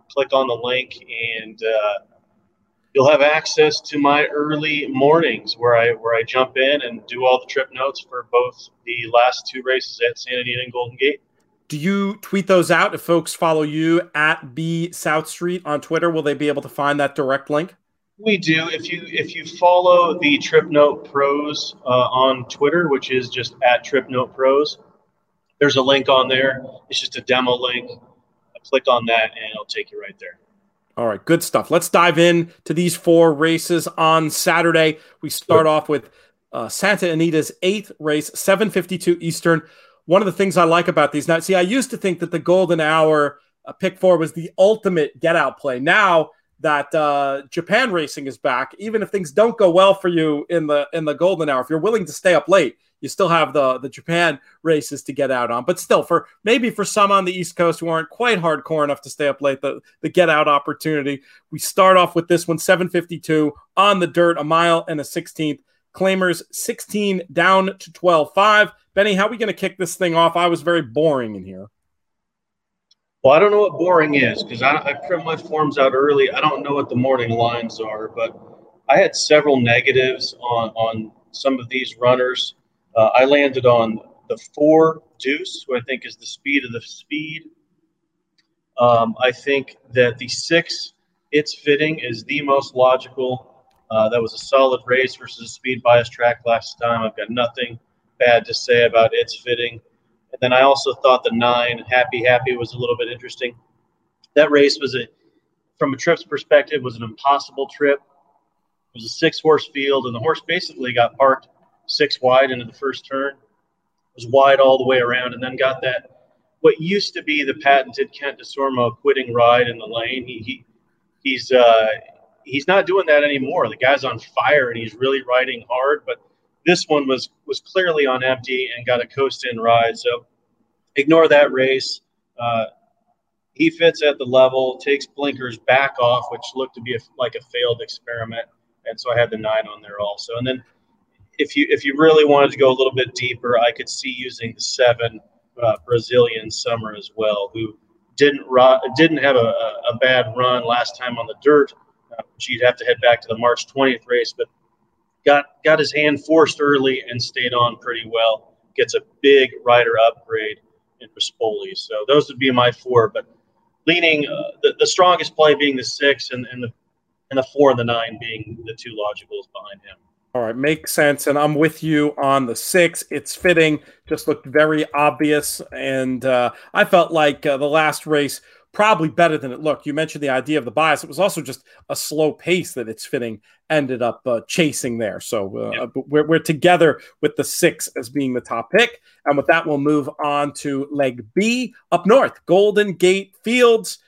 click on the link, and you'll have access to my early mornings where I jump in and do all the trip notes for both the last 2 races at Santa Anita and Golden Gate. Do you tweet those out? If folks follow you at B South Street on Twitter, will they be able to find that direct link? We do. If you follow the Trip Note Pros on Twitter, which is just at Trip Note Pros, there's a link on there. It's just a demo link. Click on that, and it'll take you right there. All right, good stuff. Let's dive in to these 4 races on Saturday. We start off with Santa Anita's 8th race, 7:52 Eastern. One of the things I like about these now, see, I used to think that the Golden Hour pick 4 was the ultimate get-out play. Now that Japan racing is back, even if things don't go well for you in the Golden Hour, if you're willing to stay up late, you still have the Japan races to get out on. But still, for some on the East Coast who aren't quite hardcore enough to stay up late, the get-out opportunity. We start off with this one, 7:52 on the dirt, 1 mile and a 16th. Claimers 16 down to 12.5. Benny, how are we going to kick this thing off? I was very boring in here. Well, I don't know what boring is because I print my forms out early. I don't know what the morning lines are, but I had several negatives on some of these runners. I landed on the 4 Deuce, who I think is the speed of the speed. I think that the 6 It's Fitting is the most logical. That was a solid race versus a speed bias track last time. I've got nothing bad to say about It's Fitting. And then I also thought the 9 Happy was a little bit interesting. That race was from a trip's perspective, was an impossible trip. It was a 6-horse field, and the horse basically got parked 6 wide into the first turn. It was wide all the way around, and then got that what used to be the patented Kent DeSormo quitting ride in the lane. He's not doing that anymore. The guy's on fire, and he's really riding hard. But this one was clearly on empty and got a coast-in ride. So ignore that race. He fits at the level, takes blinkers back off, which looked to be like a failed experiment. And so I had the 9 on there also. And then if you really wanted to go a little bit deeper, I could see using the 7 Brazilian Summer as well, who didn't have a bad run last time on the dirt. She'd have to head back to the March 20th race, but got his hand forced early and stayed on pretty well. Gets a big rider upgrade in Rispoli. So those would be my 4, but leaning the strongest play being the 6 and the 4 and the 9 being the 2 logicals behind him. All right, makes sense. And I'm with you on the 6. It's Fitting. Just looked very obvious. And I felt like the last race probably better than it looked. You mentioned the idea of the bias. It was also just a slow pace that It's Fitting ended up chasing there. So we're together with the 6 as being the top pick. And with that, we'll move on to leg B up north, Golden Gate Fields.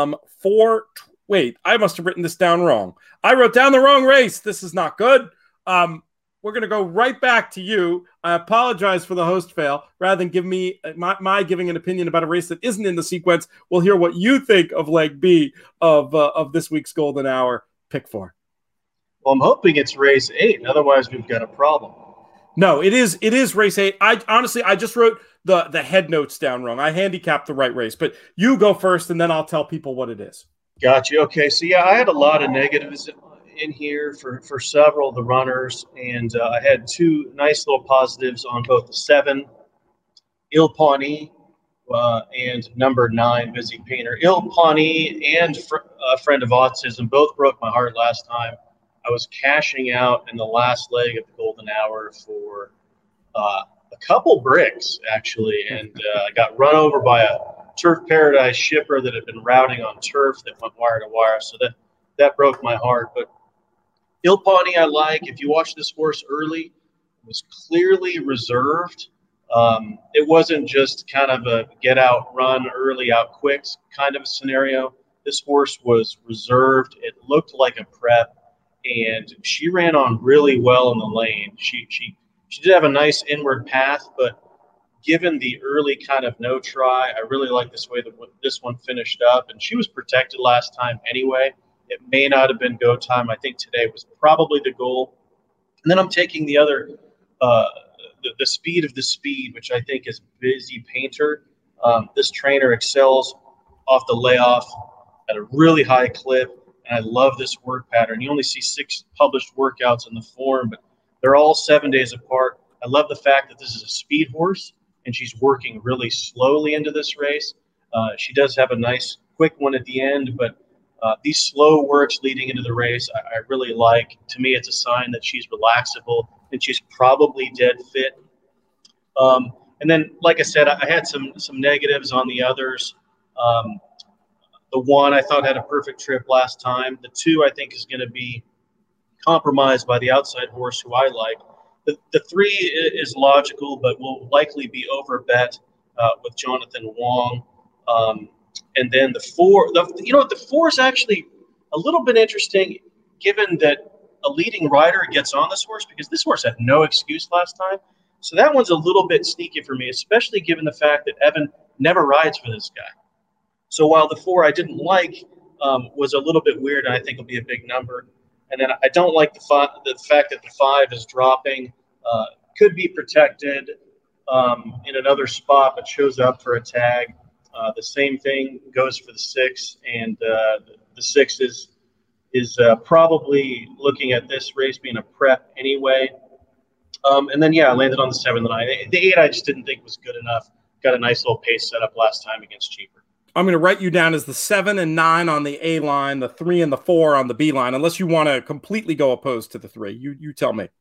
Wait, I must have written this down wrong. I wrote down the wrong race. This is not good. We're going to go right back to you. I apologize for the host fail. Rather than give me my giving an opinion about a race that isn't in the sequence, we'll hear what you think of leg B of this week's Golden Hour pick 4. Well, I'm hoping it's race 8. Otherwise, we've got a problem. No, it is race 8. I just wrote the head notes down wrong. I handicapped the right race, but you go first, and then I'll tell people what it is. Got you. Okay, so I had a lot of negatives in here for several of the runners, and I had 2 nice little positives on both the 7 Il Pawnee and number 9 Busy Painter. Il Pawnee and a friend of autism both broke my heart last time. I was cashing out in the last leg of the Golden Hour for a couple bricks actually, and I got run over by a Turf Paradise shipper that had been routing on turf that went wire to wire. So that broke my heart. But Il Pawnee, I like. If you watch this horse early, it was clearly reserved. It wasn't just kind of a get out, run early, out quick kind of a scenario. This horse was reserved. It looked like a prep, and she ran on really well in the lane. She did have a nice inward path, but given the early kind of no try, I really like this way that this one finished up. And she was protected last time anyway. It may not have been go time. I think today was probably the goal. And then I'm taking the other, the speed of the speed, which I think is Busy Painter. This trainer excels off the layoff. at a really high clip. And I love this work pattern. You only see 6 published workouts in the form, but they're all 7 days apart. I love the fact that this is a speed horse, and she's working really slowly into this race. She does have a nice quick one at the end, but these slow works leading into the race, I really like. To me, it's a sign that she's relaxable and she's probably dead fit. And then, like I said, I had some negatives on the others. The 1 I thought had a perfect trip last time. The 2 I think is going to be compromised by the outside horse who I like. The 3 is logical, but will likely be overbet with Jonathan Wong. And then the 4, the 4 is actually a little bit interesting, given that a leading rider gets on this horse, because this horse had no excuse last time. So that one's a little bit sneaky for me, especially given the fact that Evan never rides for this guy. So while the 4 I didn't like was a little bit weird, and I think will be a big number. And then I don't like the fact that the 5 is dropping. Could be protected in another spot, but shows up for a tag. The same thing goes for the 6, and the 6 is probably looking at this race being a prep anyway. And then, I landed on the 7 and the 9. The 8 I just didn't think was good enough. Got a nice little pace set up last time against Cheaper. I'm going to write you down as the 7 and 9 on the A line, the 3 and the 4 on the B line, unless you want to completely go opposed to the 3. You tell me.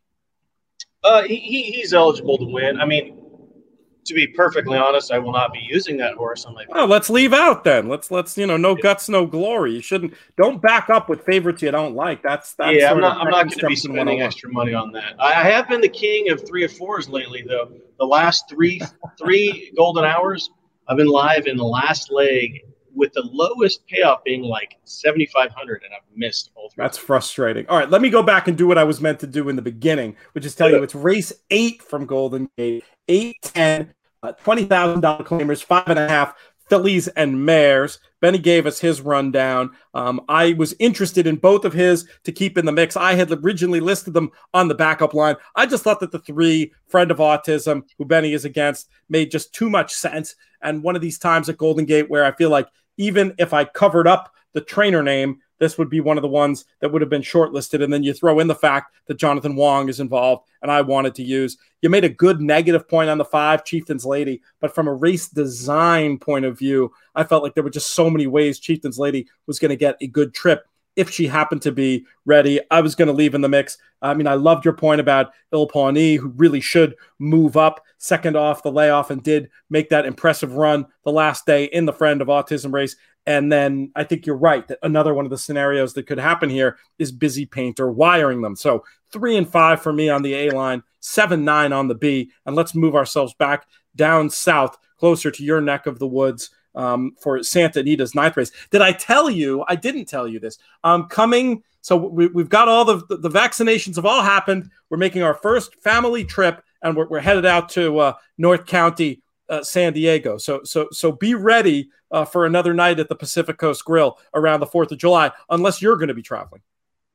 He's eligible to win. I mean, to be perfectly honest, I will not be using that horse on my. Well, let's leave out then. Let's no guts, no glory. You don't back up with favorites you don't like. That's yeah. I'm not going to be spending extra money on that. I have been the king of 3 or 4s lately, though. The last three golden hours, I've been live in the last leg with the lowest payoff being like 7,500, and I've missed all 3. That's frustrating. All right, let me go back and do what I was meant to do in the beginning, which is tell you it's race 8 from Golden Gate, 8-10, $20,000 claimers, 5.5 fillies and mares. Benny gave us his rundown. I was interested in both of his to keep in the mix. I had originally listed them on the backup line. I just thought that the 3, Friend of Autism, who Benny is against, made just too much sense. And one of these times at Golden Gate where I feel like even if I covered up the trainer name, this would be one of the ones that would have been shortlisted. And then you throw in the fact that Jonathan Wong is involved and I wanted to use. You made a good negative point on the 5, Chieftain's Lady. But from a race design point of view, I felt like there were just so many ways Chieftain's Lady was going to get a good trip. If she happened to be ready, I was going to leave in the mix. I mean, I loved your point about Il Pawnee, who really should move up second off the layoff and did make that impressive run the last day in the Friend of Autism race. And then I think you're right that another one of the scenarios that could happen here is Busy Painter wiring them. So 3 and 5 for me on the A line, 7-9 on the B. And let's move ourselves back down south, closer to your neck of the woods. For Santa Anita's 9th race. Did I tell you? I didn't tell you this. Coming. So we've got all the vaccinations have all happened. We're making our first family trip, and we're headed out to North County, San Diego. So be ready for another night at the Pacific Coast Grill around the 4th of July, unless you're going to be traveling.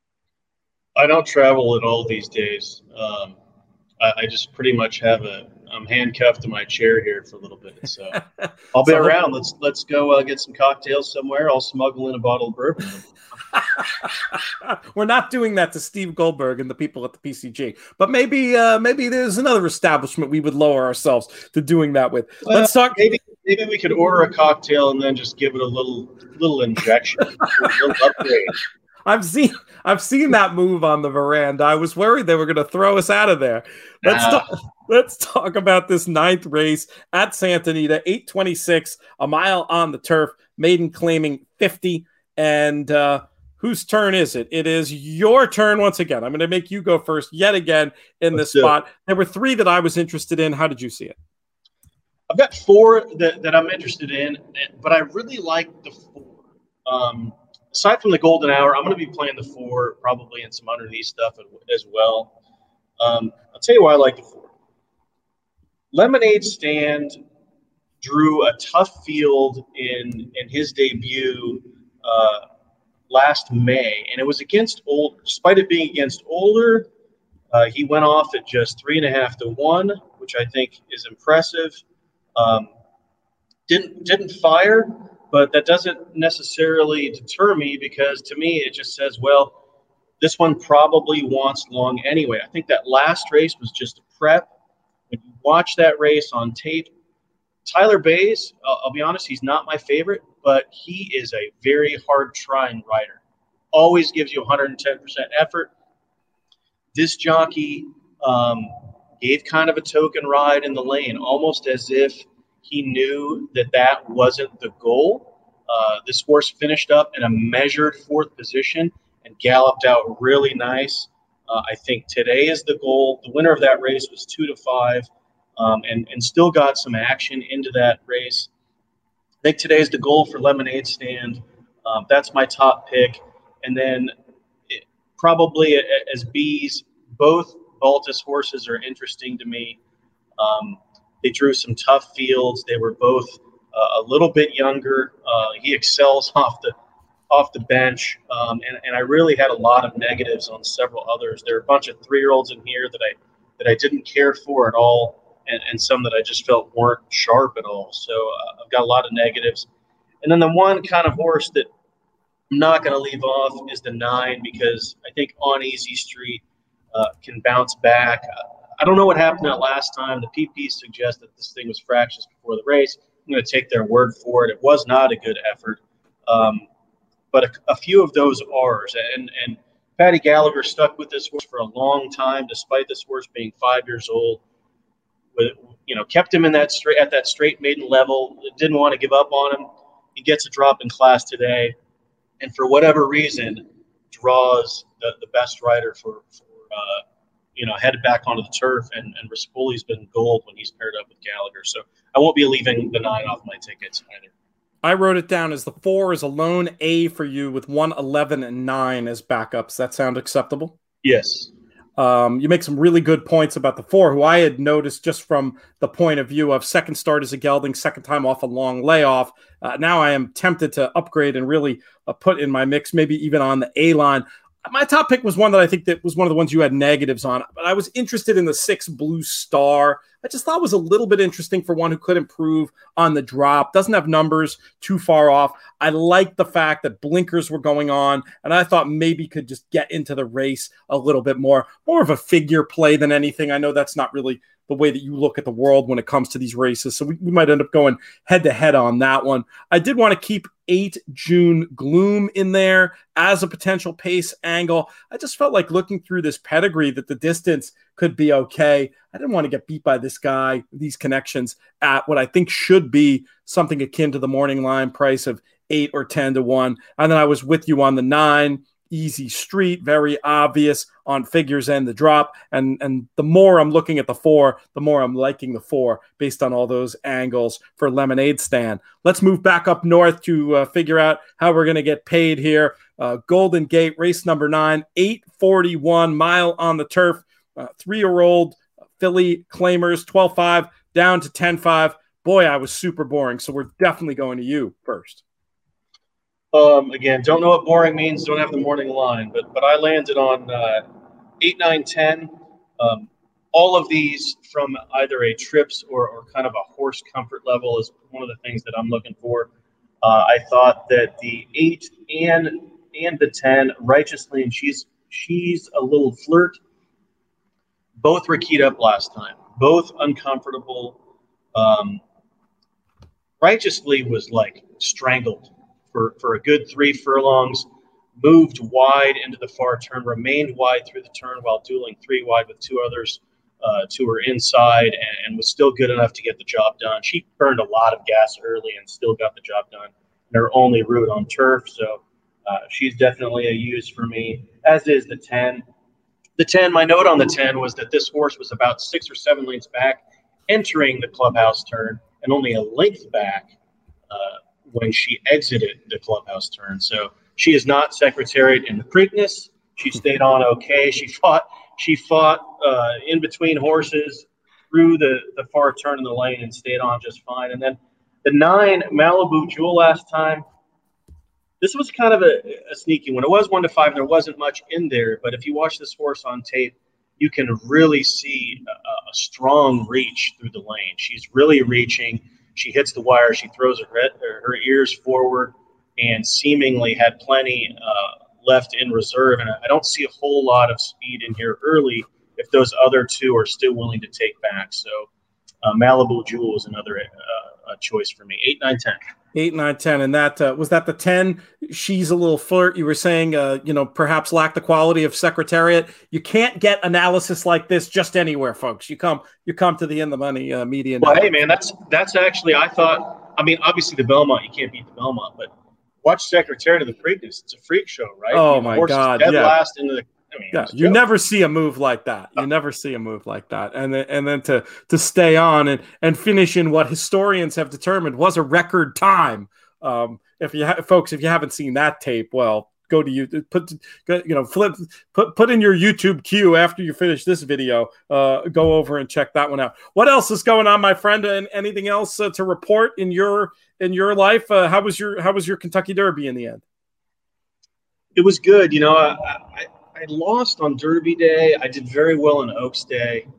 I don't travel at all these days. I just pretty much I'm handcuffed to my chair here for a little bit, so I'll be around. Let's go get some cocktails somewhere. I'll smuggle in a bottle of bourbon. We're not doing that to Steve Goldberg and the people at the PCG, but maybe there's another establishment we would lower ourselves to doing that with. Well, let's talk. Maybe we could order a cocktail and then just give it a little injection, a little upgrade. I've seen that move on the veranda. I was worried they were going to throw us out of there. Let's talk about this 9th race at Santa Anita, 8:26, a mile on the turf, maiden claiming 50. And whose turn is it? It is your turn once again. I'm going to make you go first yet again in this spot. There were 3 that I was interested in. How did you see it? I've got 4 that I'm interested in, but I really like the 4. Aside from the golden hour, I'm going to be playing the 4 probably in some underneath stuff as well. I'll tell you why I like the 4. Lemonade Stand drew a tough field in his debut last May, and it was against despite it being against older, he went off at just 3.5 to 1, which I think is impressive. Didn't fire, but that doesn't necessarily deter me, because to me it just says, well, this one probably wants long anyway. I think that last race was just a prep. When you watch that race on tape, Tyler Bays, I'll be honest, he's not my favorite, but he is a very hard-trying rider. Always gives you 110% effort. This jockey gave kind of a token ride in the lane, almost as if he knew that that wasn't the goal. This horse finished up in a measured fourth position and galloped out really nice. I think today is the goal. The winner of that race was 2-5, and still got some action into that race. I think today is the goal for Lemonade Stand. That's my top pick. And then probably as B's, both Baltus horses are interesting to me. They drew some tough fields. They were both a little bit younger. He excels off the bench, and I really had a lot of negatives on several others. There are a bunch of 3-year-olds in here that I didn't care for at all, and some that I just felt weren't sharp at all. So I've got a lot of negatives. And then the one kind of horse that I'm not going to leave off is the 9, because I think On Easy Street can bounce back. I don't know what happened that last time. The PP suggest that this thing was fractious before the race. I'm going to take their word for it. It was not a good effort. But a few of those R's. And Patty Gallagher stuck with this horse for a long time, despite this horse being 5 years old. Kept him in that straight maiden level. Didn't want to give up on him. He gets a drop in class today, and for whatever reason, draws the best rider for headed back onto the turf. And Raspoli's been gold when he's paired up with Gallagher. So I won't be leaving the 9 off my tickets either. I wrote it down as the 4 is a lone A for you with 1, 11, and 9 as backups. That sound acceptable? Yes. You make some really good points about the 4, who I had noticed just from the point of view of second start as a gelding, second time off a long layoff. Now I am tempted to upgrade and really put in my mix, maybe even on the A line. My top pick was one that I think that was one of the ones you had negatives on, but I was interested in the 6 Blue Star. I just thought it was a little bit interesting for one who could improve on the drop. Doesn't have numbers too far off. I liked the fact that blinkers were going on, and I thought maybe could just get into the race a little bit more of a figure play than anything. I know that's not really the way that you look at the world when it comes to these races, so we might end up going head-to-head on that one. I did want to keep 8 June Gloom in there as a potential pace angle. I just felt like looking through this pedigree that the distance could be okay. I didn't want to get beat by this guy, these connections, at what I think should be something akin to the morning line price of 8 or 10 to 1. And then I was with you on the 9, Easy Street, very obvious on figures and the drop. And the more I'm looking at the 4, the more I'm liking the 4 based on all those angles for Lemonade Stand. Let's move back up north to figure out how we're going to get paid here. Golden Gate, race number 9, 8:41 mile on the turf. 3-year-old filly claimers, 12.5 down to 10.5. Boy, I was super boring. So we're definitely going to you first. Again, don't know what boring means. Don't have the morning line, but I landed on 8, 9, 10. All of these from either a trips or kind of a horse comfort level is one of the things that I'm looking for. I thought that the 8 and the 10, Righteously, and she's a little flirt. Both were keyed up last time. Both uncomfortable. Righteously was like strangled for a good 3 furlongs, moved wide into the far turn, remained wide through the turn while dueling 3 wide with 2 others to her inside, and was still good enough to get the job done. She burned a lot of gas early and still got the job done in her only route on turf, so she's definitely a use for me, as is the 10. The 10, my note on the 10 was that this horse was about 6 or 7 lengths back entering the clubhouse turn and only a length back when she exited the clubhouse turn. So she is not secretariat in the Preakness. She stayed on okay. She fought in between horses through the far turn in the lane and stayed on just fine. And then the 9, Malibu Jewel last time, this was kind of a sneaky one. It was 1 to 5. There wasn't much in there, but if you watch this horse on tape, you can really see a strong reach through the lane. She's really reaching. she hits the wire, she throws her ears forward, and seemingly had plenty left in reserve. And I don't see a whole lot of speed in here early if those other two are still willing to take back. So Malibu Jewel is another choice for me. 8, 9, 10. 8, 9, 10. And that was that the 10. She's a little flirt. You were saying, perhaps lack the quality of Secretariat. You can't get analysis like this just anywhere, folks. You come to the In the Money media. Well, hey man, that's actually, I thought, I mean, obviously the Belmont, you can't beat the Belmont, but watch Secretariat of the Preakness. It's a freak show, right? Oh my God. Dead last into the, you never see a move like that. You never see a move like that. And then to stay on and finish in what historians have determined was a record time. If you haven't seen that tape, well, go to YouTube, put in your YouTube queue after you finish this video. Go over and check that one out. What else is going on, my friend? And anything else to report in your life? How was your Kentucky Derby in the end? It was good. I lost on Derby Day. I did very well on Oaks Day.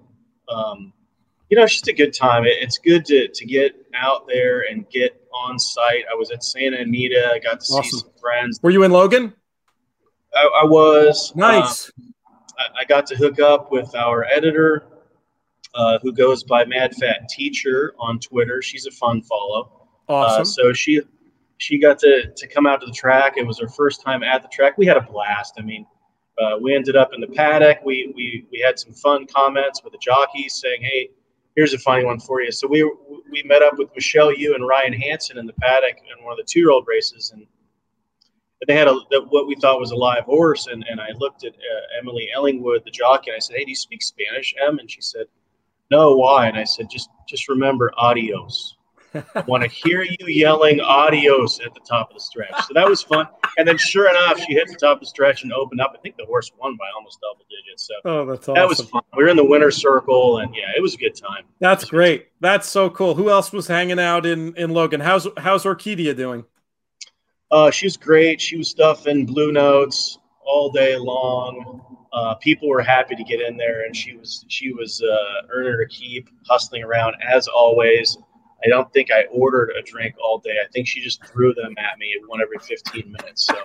It's just a good time. It's good to get out there and get on site. I was at Santa Anita. I got to see some friends. Were you in Logan? I was. Nice. I got to hook up with our editor, who goes by Mad Fat Teacher on Twitter. She's a fun follow. Awesome. So she got to come out to the track. It was her first time at the track. We had a blast. I mean, we ended up in the paddock. We had some fun comments with the jockeys saying, "Hey, here's a funny one for you." So we met up with Michelle Yu and Ryan Hansen in the paddock in one of the 2-year-old races, and they had what we thought was a live horse. And I looked at Emily Ellingwood, the jockey, and I said, "Hey, do you speak Spanish, Em?" And she said, "No, why?" And I said, "Just remember adios. I want to hear you yelling adios at the top of the stretch." So that was fun. And then sure enough, she hit the top of the stretch and opened up. I think the horse won by almost double digits. So that's awesome. That was fun. We were in the winner's circle, and yeah, it was a good time. That's great. That's so cool. Who else was hanging out in Logan? How's Orquídea doing? She was great. She was stuffing Blue Notes all day long. People were happy to get in there, and she was earning her keep, hustling around as always. I don't think I ordered a drink all day. I think she just threw them at me one every 15 minutes. So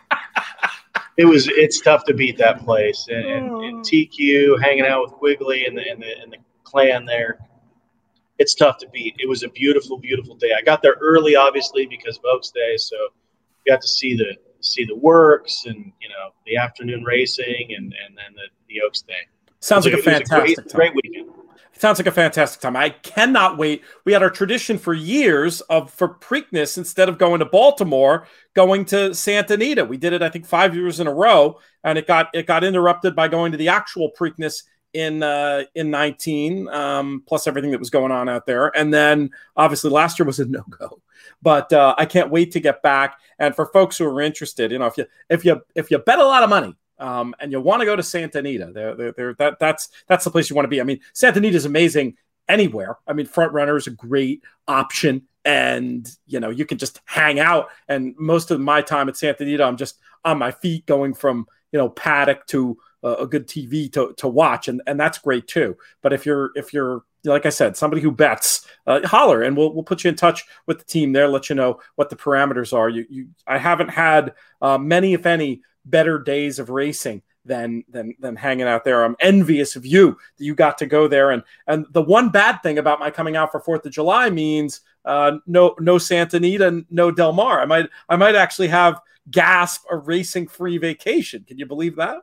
it's tough to beat that place. And TQ hanging out with Quigley and the clan there. It's tough to beat. It was a beautiful, beautiful day. I got there early, obviously, because of Oaks Day, so got to see the works and the afternoon racing and then the Oaks Day. Sounds like a fantastic great weekend. Sounds like a fantastic time. I cannot wait. We had our tradition for years for Preakness, instead of going to Baltimore, going to Santa Anita. We did it, I think, 5 years in a row, and it got interrupted by going to the actual Preakness in 19, plus everything that was going on out there. And then obviously last year was a no-go. But I can't wait to get back. And for folks who are interested, if you bet a lot of money, and you want to go to Santa Anita, that's the place you want to be. I mean, Santa Anita is amazing anywhere. I mean, Front Runner is a great option, and you can just hang out. And most of my time at Santa Anita, I'm just on my feet, going from paddock to a good TV to watch, and that's great too. But if you're like I said, somebody who bets, holler, and we'll put you in touch with the team there, let you know what the parameters are. I haven't had many, if any, better days of racing than hanging out there. I'm envious of you that you got to go there. And the one bad thing about my coming out for 4th of July means no Santa Anita, no Del Mar. I might actually have a racing free vacation. Can you believe that?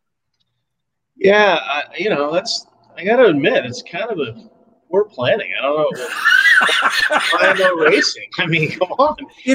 Yeah, I got to admit, it's kind of poor planning. I don't know. I know racing. I mean, come on.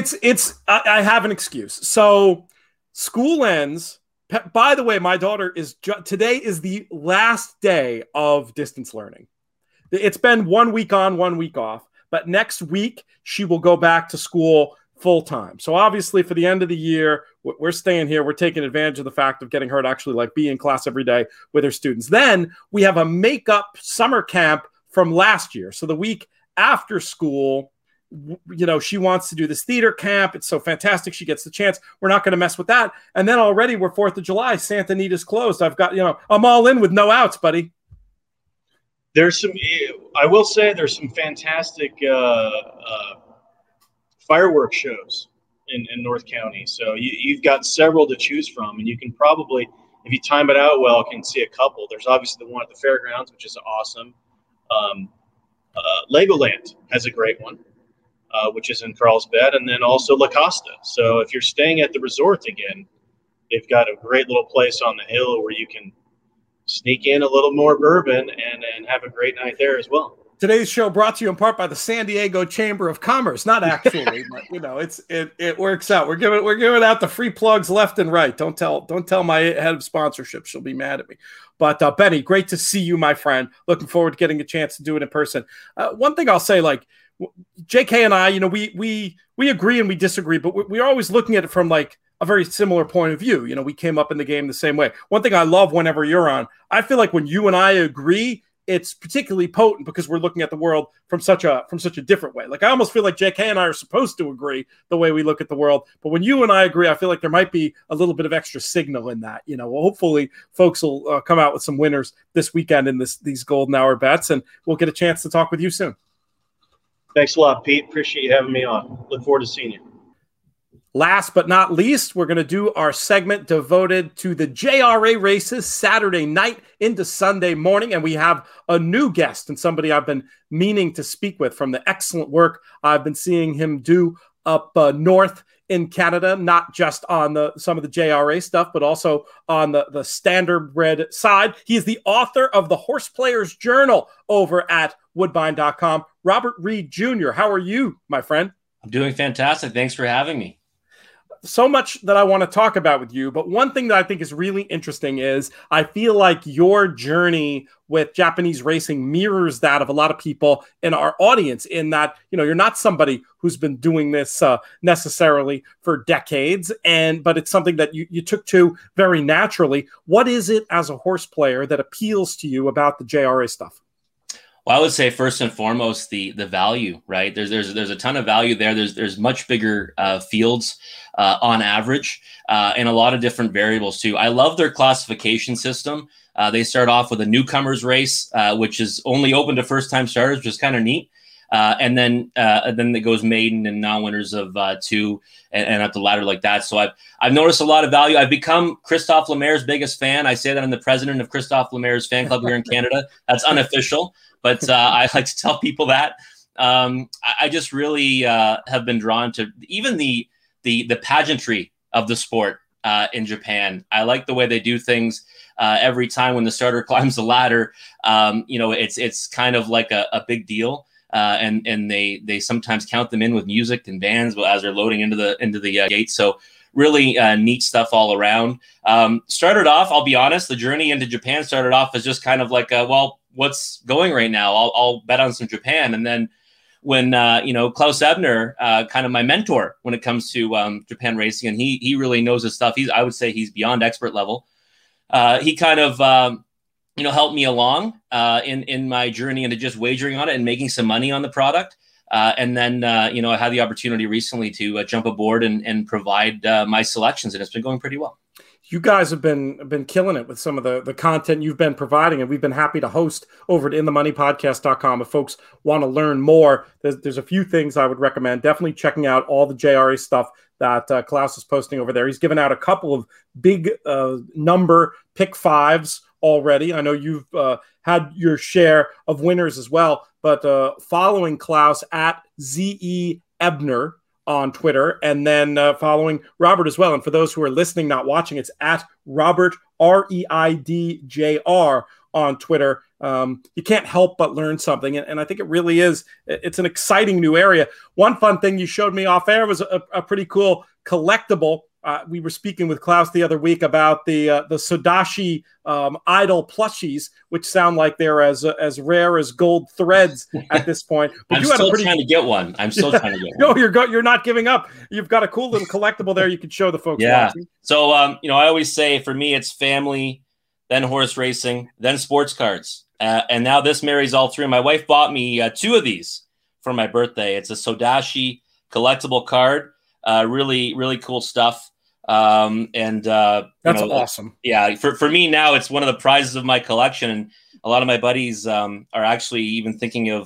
I have an excuse. So school ends. By the way, my daughter today is the last day of distance learning. It's been 1 week on, 1 week off, but next week she will go back to school full time. So obviously for the end of the year, we're staying here. We're taking advantage of the fact of getting her to actually be in class every day with her students. Then we have a makeup summer camp from last year. So the week after school, she wants to do this theater camp. It's so fantastic. She gets the chance. We're not going to mess with that. And then already we're 4th of July. Santa Anita's closed. I've got, I'm all in with no outs, buddy. I will say there's some fantastic fireworks shows in North County. So you've got several to choose from, and you can probably, if you time it out well, can see a couple. There's obviously the one at the fairgrounds, which is awesome. Legoland has a great one, which is in Carlsbad, and then also La Costa. So if you're staying at the resort again, they've got a great little place on the hill where you can sneak in a little more bourbon and have a great night there as well. Today's show brought to you in part by the San Diego Chamber of Commerce. Not actually, but it works out. We're giving out the free plugs left and right. Don't tell my head of sponsorship; she'll be mad at me. But Benny, great to see you, my friend. Looking forward to getting a chance to do it in person. One thing I'll say, like JK and I, we agree and we disagree, but we're always looking at it from like a very similar point of view. We came up in the game the same way. One thing I love whenever you're on, I feel like when you and I agree, it's particularly potent because we're looking at the world from such a different way. Like I almost feel like JK and I are supposed to agree the way we look at the world, but when you and I agree, I feel like there might be a little bit of extra signal in that. Hopefully folks will come out with some winners this weekend in these golden hour bets, and we'll get a chance to talk with you soon. Thanks a lot, Pete. Appreciate you having me on. Look forward to seeing you. Last but not least, we're going to do our segment devoted to the JRA races Saturday night into Sunday morning. And we have a new guest and somebody I've been meaning to speak with from the excellent work I've been seeing him do up north in Canada, not just on some of the JRA stuff, but also on the standardbred side. He is the author of the Horse Players Journal over at Woodbine.com. Robert Reed Jr., how are you, my friend? I'm doing fantastic. Thanks for having me. So much that I want to talk about with you, but one thing that I think is really interesting is I feel like your journey with Japanese racing mirrors that of a lot of people in our audience, in that, you're not somebody who's been doing this necessarily for decades, but it's something that you took to very naturally. What is it as a horse player that appeals to you about the JRA stuff? Well, I would say first and foremost, the value, right? There's a ton of value there. There's much bigger fields on average, and a lot of different variables too. I love their classification system. They start off with a newcomers race, which is only open to first-time starters, which is kind of neat. And then it goes maiden and non-winners of 2 and up the ladder like that. So I've noticed a lot of value. I've become Christophe Lemaire's biggest fan. I say that I'm the president of Christophe Lemaire's fan club here in Canada. That's unofficial, but I like to tell people that. I just really have been drawn to even the pageantry of the sport in Japan. I like the way they do things. Every time when the starter climbs the ladder, it's kind of like a big deal. And they sometimes count them in with music and bands as they're loading into the gate. So really neat stuff all around. Started off, I'll be honest, the journey into Japan started off as just kind of like, what's going right now? I'll bet on some Japan. And then when, Klaus Ebner, kind of my mentor when it comes to Japan racing, and he really knows his stuff. I would say he's beyond expert level. He kind of, helped me along in my journey into just wagering on it and making some money on the product. And then, I had the opportunity recently to jump aboard and provide my selections, and it's been going pretty well. You guys have been killing it with some of the content you've been providing, and we've been happy to host over at InTheMoneyPodcast.com. If folks want to learn more, there's a few things I would recommend. Definitely checking out all the JRA stuff that Klaus is posting over there. He's given out a couple of big number pick fives already. I know you've had your share of winners as well, but following Klaus at ZE Ebner on Twitter, and then following Robert as well. And for those who are listening, not watching, it's at Robert REIDJR on Twitter. You can't help but learn something. And I think it really is. It's an exciting new area. One fun thing you showed me off air was a pretty cool collectible. We were speaking with Klaus the other week about the Sodashi Idol plushies, which sound like they're as rare as gold threads at this point. But I'm still trying to get one. I'm still trying to get one. No, you're not giving up. You've got a cool little collectible there you can show the folks watching. So, I always say for me, it's family, then horse racing, then sports cards. And now this marries all three. My wife bought me 2 of these for my birthday. It's a Sodashi collectible card. Really, really cool stuff. That's awesome. Yeah. For me now, it's one of the prizes of my collection. And a lot of my buddies are actually even thinking of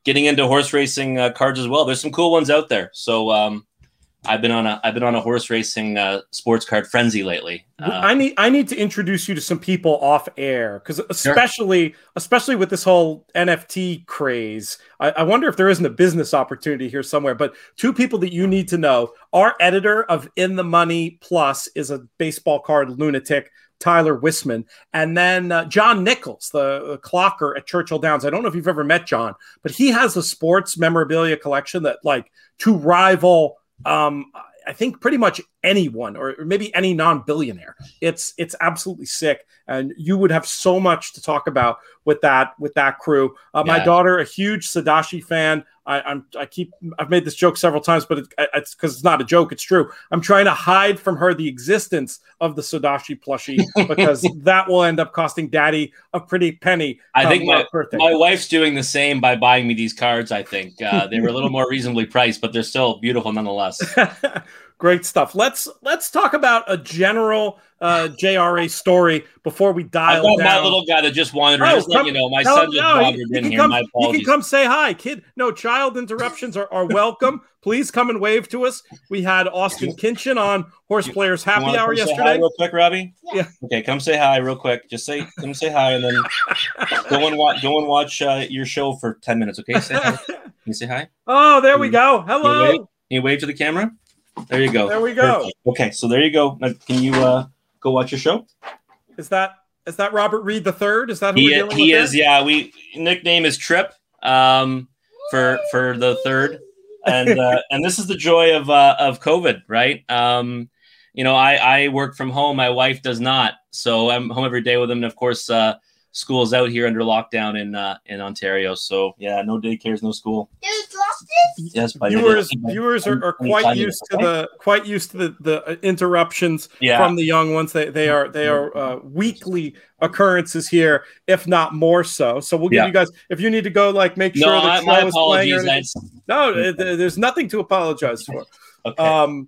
getting into horse racing cards as well. There's some cool ones out there. So I've been on a horse racing sports card frenzy lately. I need to introduce you to some people off air, because especially with this whole NFT craze, I wonder if there isn't a business opportunity here somewhere. But two people that you need to know: our editor of In the Money Plus is a baseball card lunatic, Tyler Wisman, and then John Nichols, the clocker at Churchill Downs. I don't know if you've ever met John, but he has a sports memorabilia collection that, like, to rival I think pretty much anyone, or maybe any non-billionaire. It's absolutely sick, and you would have so much to talk about with that crew. My daughter, a huge Sadashi fan. I've made this joke several times, but it's because it's not a joke. It's true. I'm trying to hide from her the existence of the Sadashi plushie, because that will end up costing Daddy a pretty penny. I think my wife's doing the same by buying me these cards. I think they were a little more reasonably priced, but they're still beautiful nonetheless. Great stuff. Let's talk about a general JRA story before we dial down. My little guy that just wandered. Just let you know, my son just wandered in here. My apologies. You can come say hi, kid. No child interruptions are welcome. Please come and wave to us. We had Austin Kinchin on Horse Players Happy Hour yesterday. Say hi real quick, Robbie. Yeah. Okay, come say hi real quick. Just come say hi, and then go and watch your show for 10 minutes. Okay, say hi. Can you say hi? Oh, there we go. Hello. Can you wave to the camera? There you go. There we go. Perfect. Okay, so there you go. Now, can you go watch your show? Is that Robert Reed III? Is that who we're dealing with? He is. Yeah, nickname is Trip for the third, and this is the joy of COVID, right? I work from home. My wife does not, so I'm home every day with them. And of course, school's out here under lockdown in Ontario. So yeah, no daycares, no school. Yes, viewers are quite used to the interruptions from the young ones. They are weekly occurrences here, if not more so. So we'll give you guys, if you need to go, like, make sure that my apologies. There's nothing to apologize for. Okay.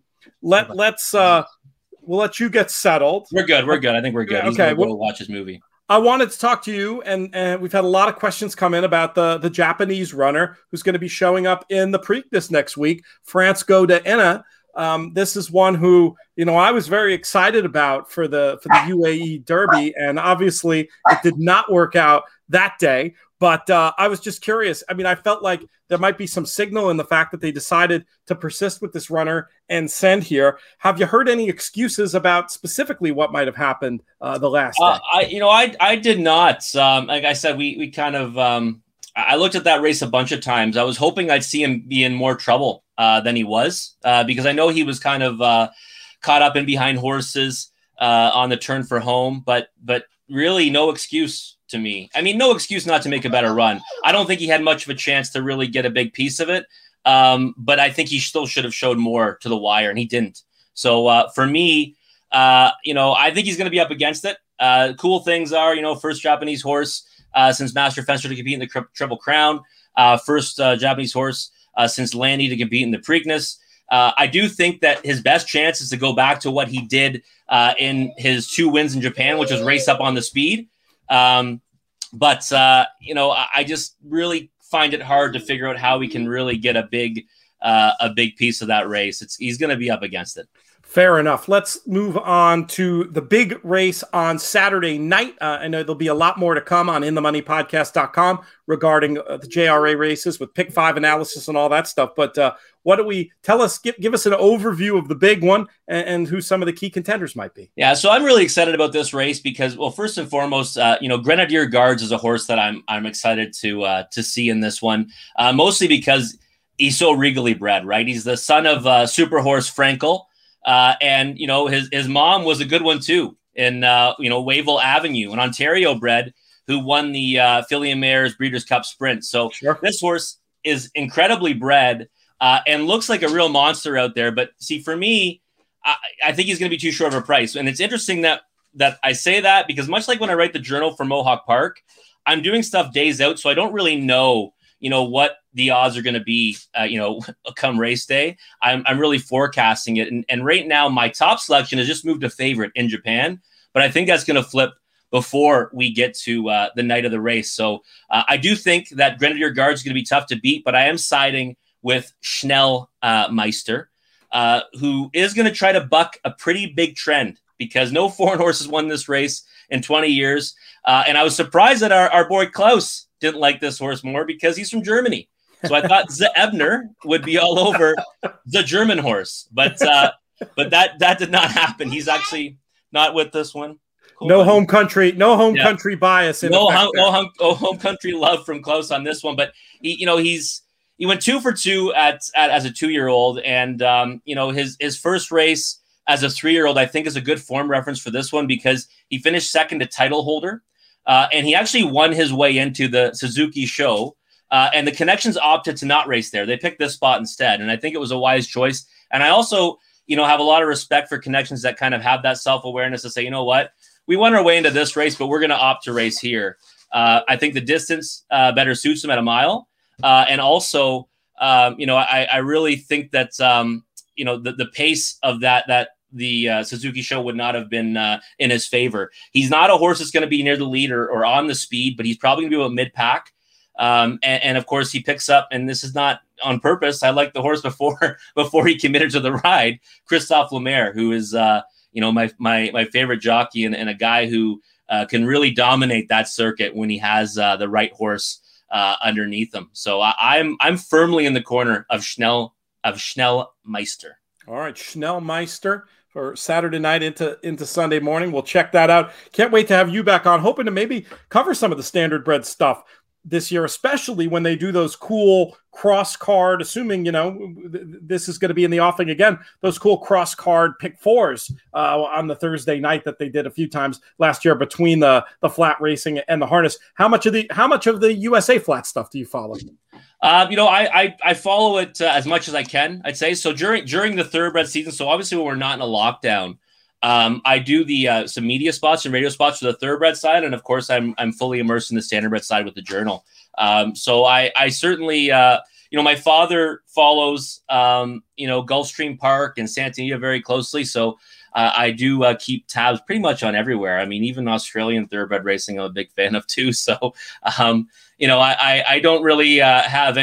We'll let you get settled. We're good. I think we're good. He's gonna go watch his movie. I wanted to talk to you, and we've had a lot of questions come in about the Japanese runner who's going to be showing up in the Preakness next week, Francisco de Enna. This is one who, I was very excited about for the UAE Derby, and obviously it did not work out that day. But I was just curious. I mean, I felt like there might be some signal in the fact that they decided to persist with this runner and send here. Have you heard any excuses about specifically what might have happened the last day? I did not. Like I said, we kind of I looked at that race a bunch of times. I was hoping I'd see him be in more trouble than he was, because I know he was kind of caught up in behind horses on the turn for home, but really no excuse to me. I mean, no excuse not to make a better run. I don't think he had much of a chance to really get a big piece of it, but I think he still should have showed more to the wire, and he didn't. So for me, I think he's going to be up against it. Cool things are, first Japanese horse since Master Fencer to compete in the Triple Crown, first Japanese horse since Landy to compete in the Preakness. I do think that his best chance is to go back to what he did in his 2 wins in Japan, which was race up on the speed. But I just really find it hard to figure out how we can really get a big piece of that race. He's going to be up against it. Fair enough. Let's move on to the big race on Saturday night. I know there'll be a lot more to come on InTheMoneyPodcast.com regarding the JRA races with Pick 5 analysis and all that stuff. But what do we tell us? Give us an overview of the big one and who some of the key contenders might be. Yeah, so I'm really excited about this race because, well, first and foremost, Grenadier Guards is a horse that I'm excited to see in this one, mostly because he's so regally bred, right? He's the son of super horse Frankel. And his mom was a good one too in Wavell Avenue, an Ontario bred who won the Fillion Mares Breeders' Cup Sprint. So This horse is incredibly bred and looks like a real monster out there. But see, for me, I think he's going to be too short of a price. And it's interesting that I say that because much like when I write the journal for Mohawk Park, I'm doing stuff days out, so I don't really know what the odds are going to be, come race day. I'm really forecasting it. And right now, my top selection has just moved to favorite in Japan, but I think that's going to flip before we get to the night of the race. So I do think that Grenadier Guard is going to be tough to beat, but I am siding with Schnell Meister, who is going to try to buck a pretty big trend because no foreign horse has won this race in 20 years. And I was surprised that our boy Klaus didn't like this horse more because he's from Germany. So I thought the Ebner would be all over the German horse, but that did not happen. He's actually not with this one. Cool. No home country bias. No home country love from Klaus on this one, but he went 2 for 2 as a 2-year-old, and his first race as a 3-year-old I think is a good form reference for this one because he finished second to title holder, and he actually won his way into the Suzuki show. And the Connections opted to not race there. They picked this spot instead. And I think it was a wise choice. And I also, have a lot of respect for Connections that kind of have that self-awareness to say, you know what, we won our way into this race, but we're going to opt to race here. I think the distance better suits them at a mile. And also, I really think that, the pace of the Suzuki show would not have been in his favor. He's not a horse that's going to be near the lead or on the speed, but he's probably going to be about mid-pack. And of course he picks up, and this is not on purpose. I like the horse before he committed to the ride, Christophe Lemaire, who is, my favorite jockey and a guy who can really dominate that circuit when he has the right horse underneath him. So I'm firmly in the corner of Schnell Meister. All right, Schnell Meister for Saturday night into Sunday morning. We'll check that out. Can't wait to have you back on, hoping to maybe cover some of the standard bred stuff this year, especially when they do those cool cross card, assuming, this is going to be in the offing again, those cool cross card pick fours on the Thursday night that they did a few times last year between the flat racing and the harness. How much of the USA flat stuff do you follow? I follow it as much as I can, I'd say. So during the thoroughbred season, so obviously when we're not in a lockdown, I do some media spots and radio spots for the thoroughbred side, and of course, I'm fully immersed in the standardbred side with the Journal. So I certainly, my father follows, Gulfstream Park and Santa Anita very closely. So I do keep tabs pretty much on everywhere. I mean, even Australian thoroughbred racing, I'm a big fan of too. So, I don't really have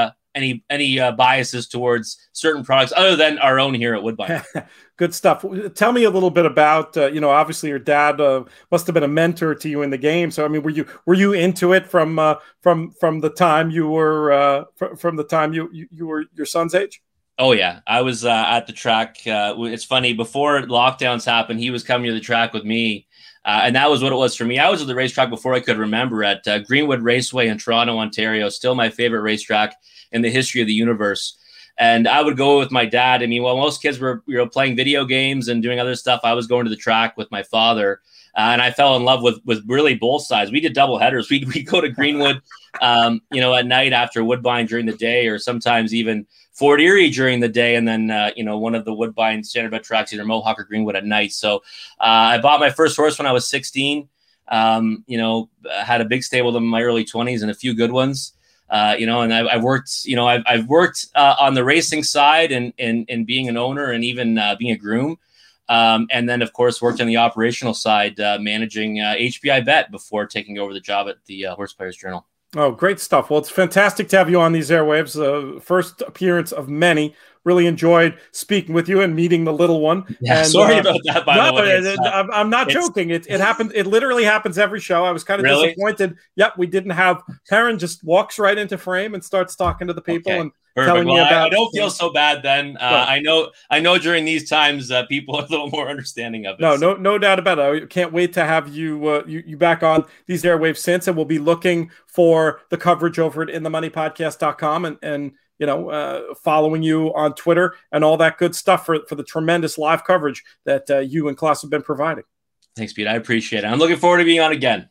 any biases towards certain products other than our own here at Woodbine. Good stuff. Tell me a little bit about, obviously your dad must have been a mentor to you in the game. So, I mean, were you into it from the time you were from the time you were your son's age? Oh yeah, I was at the track. It's funny, before lockdowns happened, he was coming to the track with me. And that was what it was for me. I was at the racetrack before I could remember at Greenwood Raceway in Toronto, Ontario, still my favorite racetrack in the history of the universe. And I would go with my dad. I mean, while most kids were playing video games and doing other stuff, I was going to the track with my father. And I fell in love with really both sides. We did double headers. We'd go to Greenwood, at night after Woodbine during the day, or sometimes even Fort Erie during the day. And then, one of the Woodbine standardbred tracks, either Mohawk or Greenwood at night. So I bought my first horse when I was 16, had a big stable in my early 20s and a few good ones. And I've worked, I've worked on the racing side and being an owner and even being a groom. And then, of course, worked on the operational side, managing HBI Bet before taking over the job at the Horse Players Journal. Oh, great stuff. Well, it's fantastic to have you on these airwaves. First appearance of many. Really enjoyed speaking with you and meeting the little one. Yeah, and, sorry about that, by the way. I'm not joking. It happens. It literally happens every show. I was kind of disappointed. Yep, we didn't have Perrin just walks right into frame and starts talking to the people and telling me about. I don't feel so bad then. I know during these times people are a little more understanding of it. No doubt about it. I can't wait to have you you back on these airwaves since, and we'll be looking for the coverage over at InTheMoneyPodcast.com and following you on Twitter and all that good stuff for the tremendous live coverage that you and Klaus have been providing. Thanks, Pete. I appreciate it. I'm looking forward to being on again.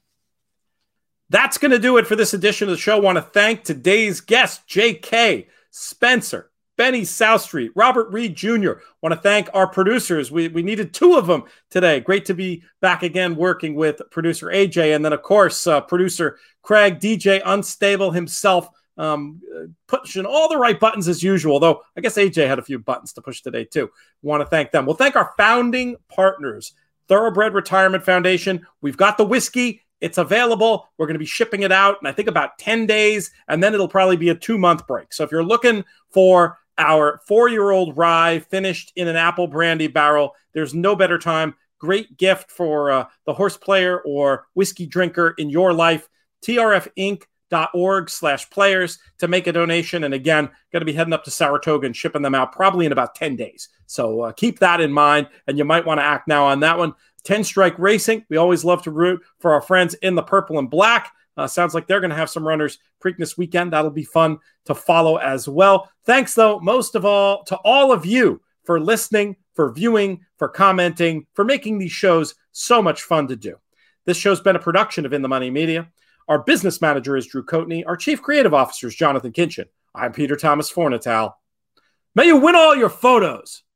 That's going to do it for this edition of the show. I want to thank today's guests, J.K., Spencer, Benny South Street, Robert Reed Jr. Want to thank our producers. We needed two of them today. Great to be back again working with producer AJ. And then, of course, producer Craig, DJ Unstable himself, pushing all the right buttons as usual, though I guess AJ had a few buttons to push today too. Want to thank them. We'll thank our founding partners, Thoroughbred Retirement Foundation. We've got the whiskey. It's available. We're going to be shipping it out in, I think, about 10 days, and then it'll probably be a 2-month break. So if you're looking for our 4-year-old rye finished in an apple brandy barrel, there's no better time. Great gift for the horse player or whiskey drinker in your life. trfinc.org/players to make a donation. And again, going to be heading up to Saratoga and shipping them out probably in about 10 days. So keep that in mind, and you might want to act now on that one. 10 Strike Racing. We always love to root for our friends in the purple and black. Sounds like they're going to have some runners Preakness weekend. That'll be fun to follow as well. Thanks, though, most of all, to all of you for listening, for viewing, for commenting, for making these shows so much fun to do. This show's been a production of In the Money Media. Our business manager is Drew Coatney. Our chief creative officer is Jonathan Kinchin. I'm Peter Thomas Fornatale. May you win all your photos.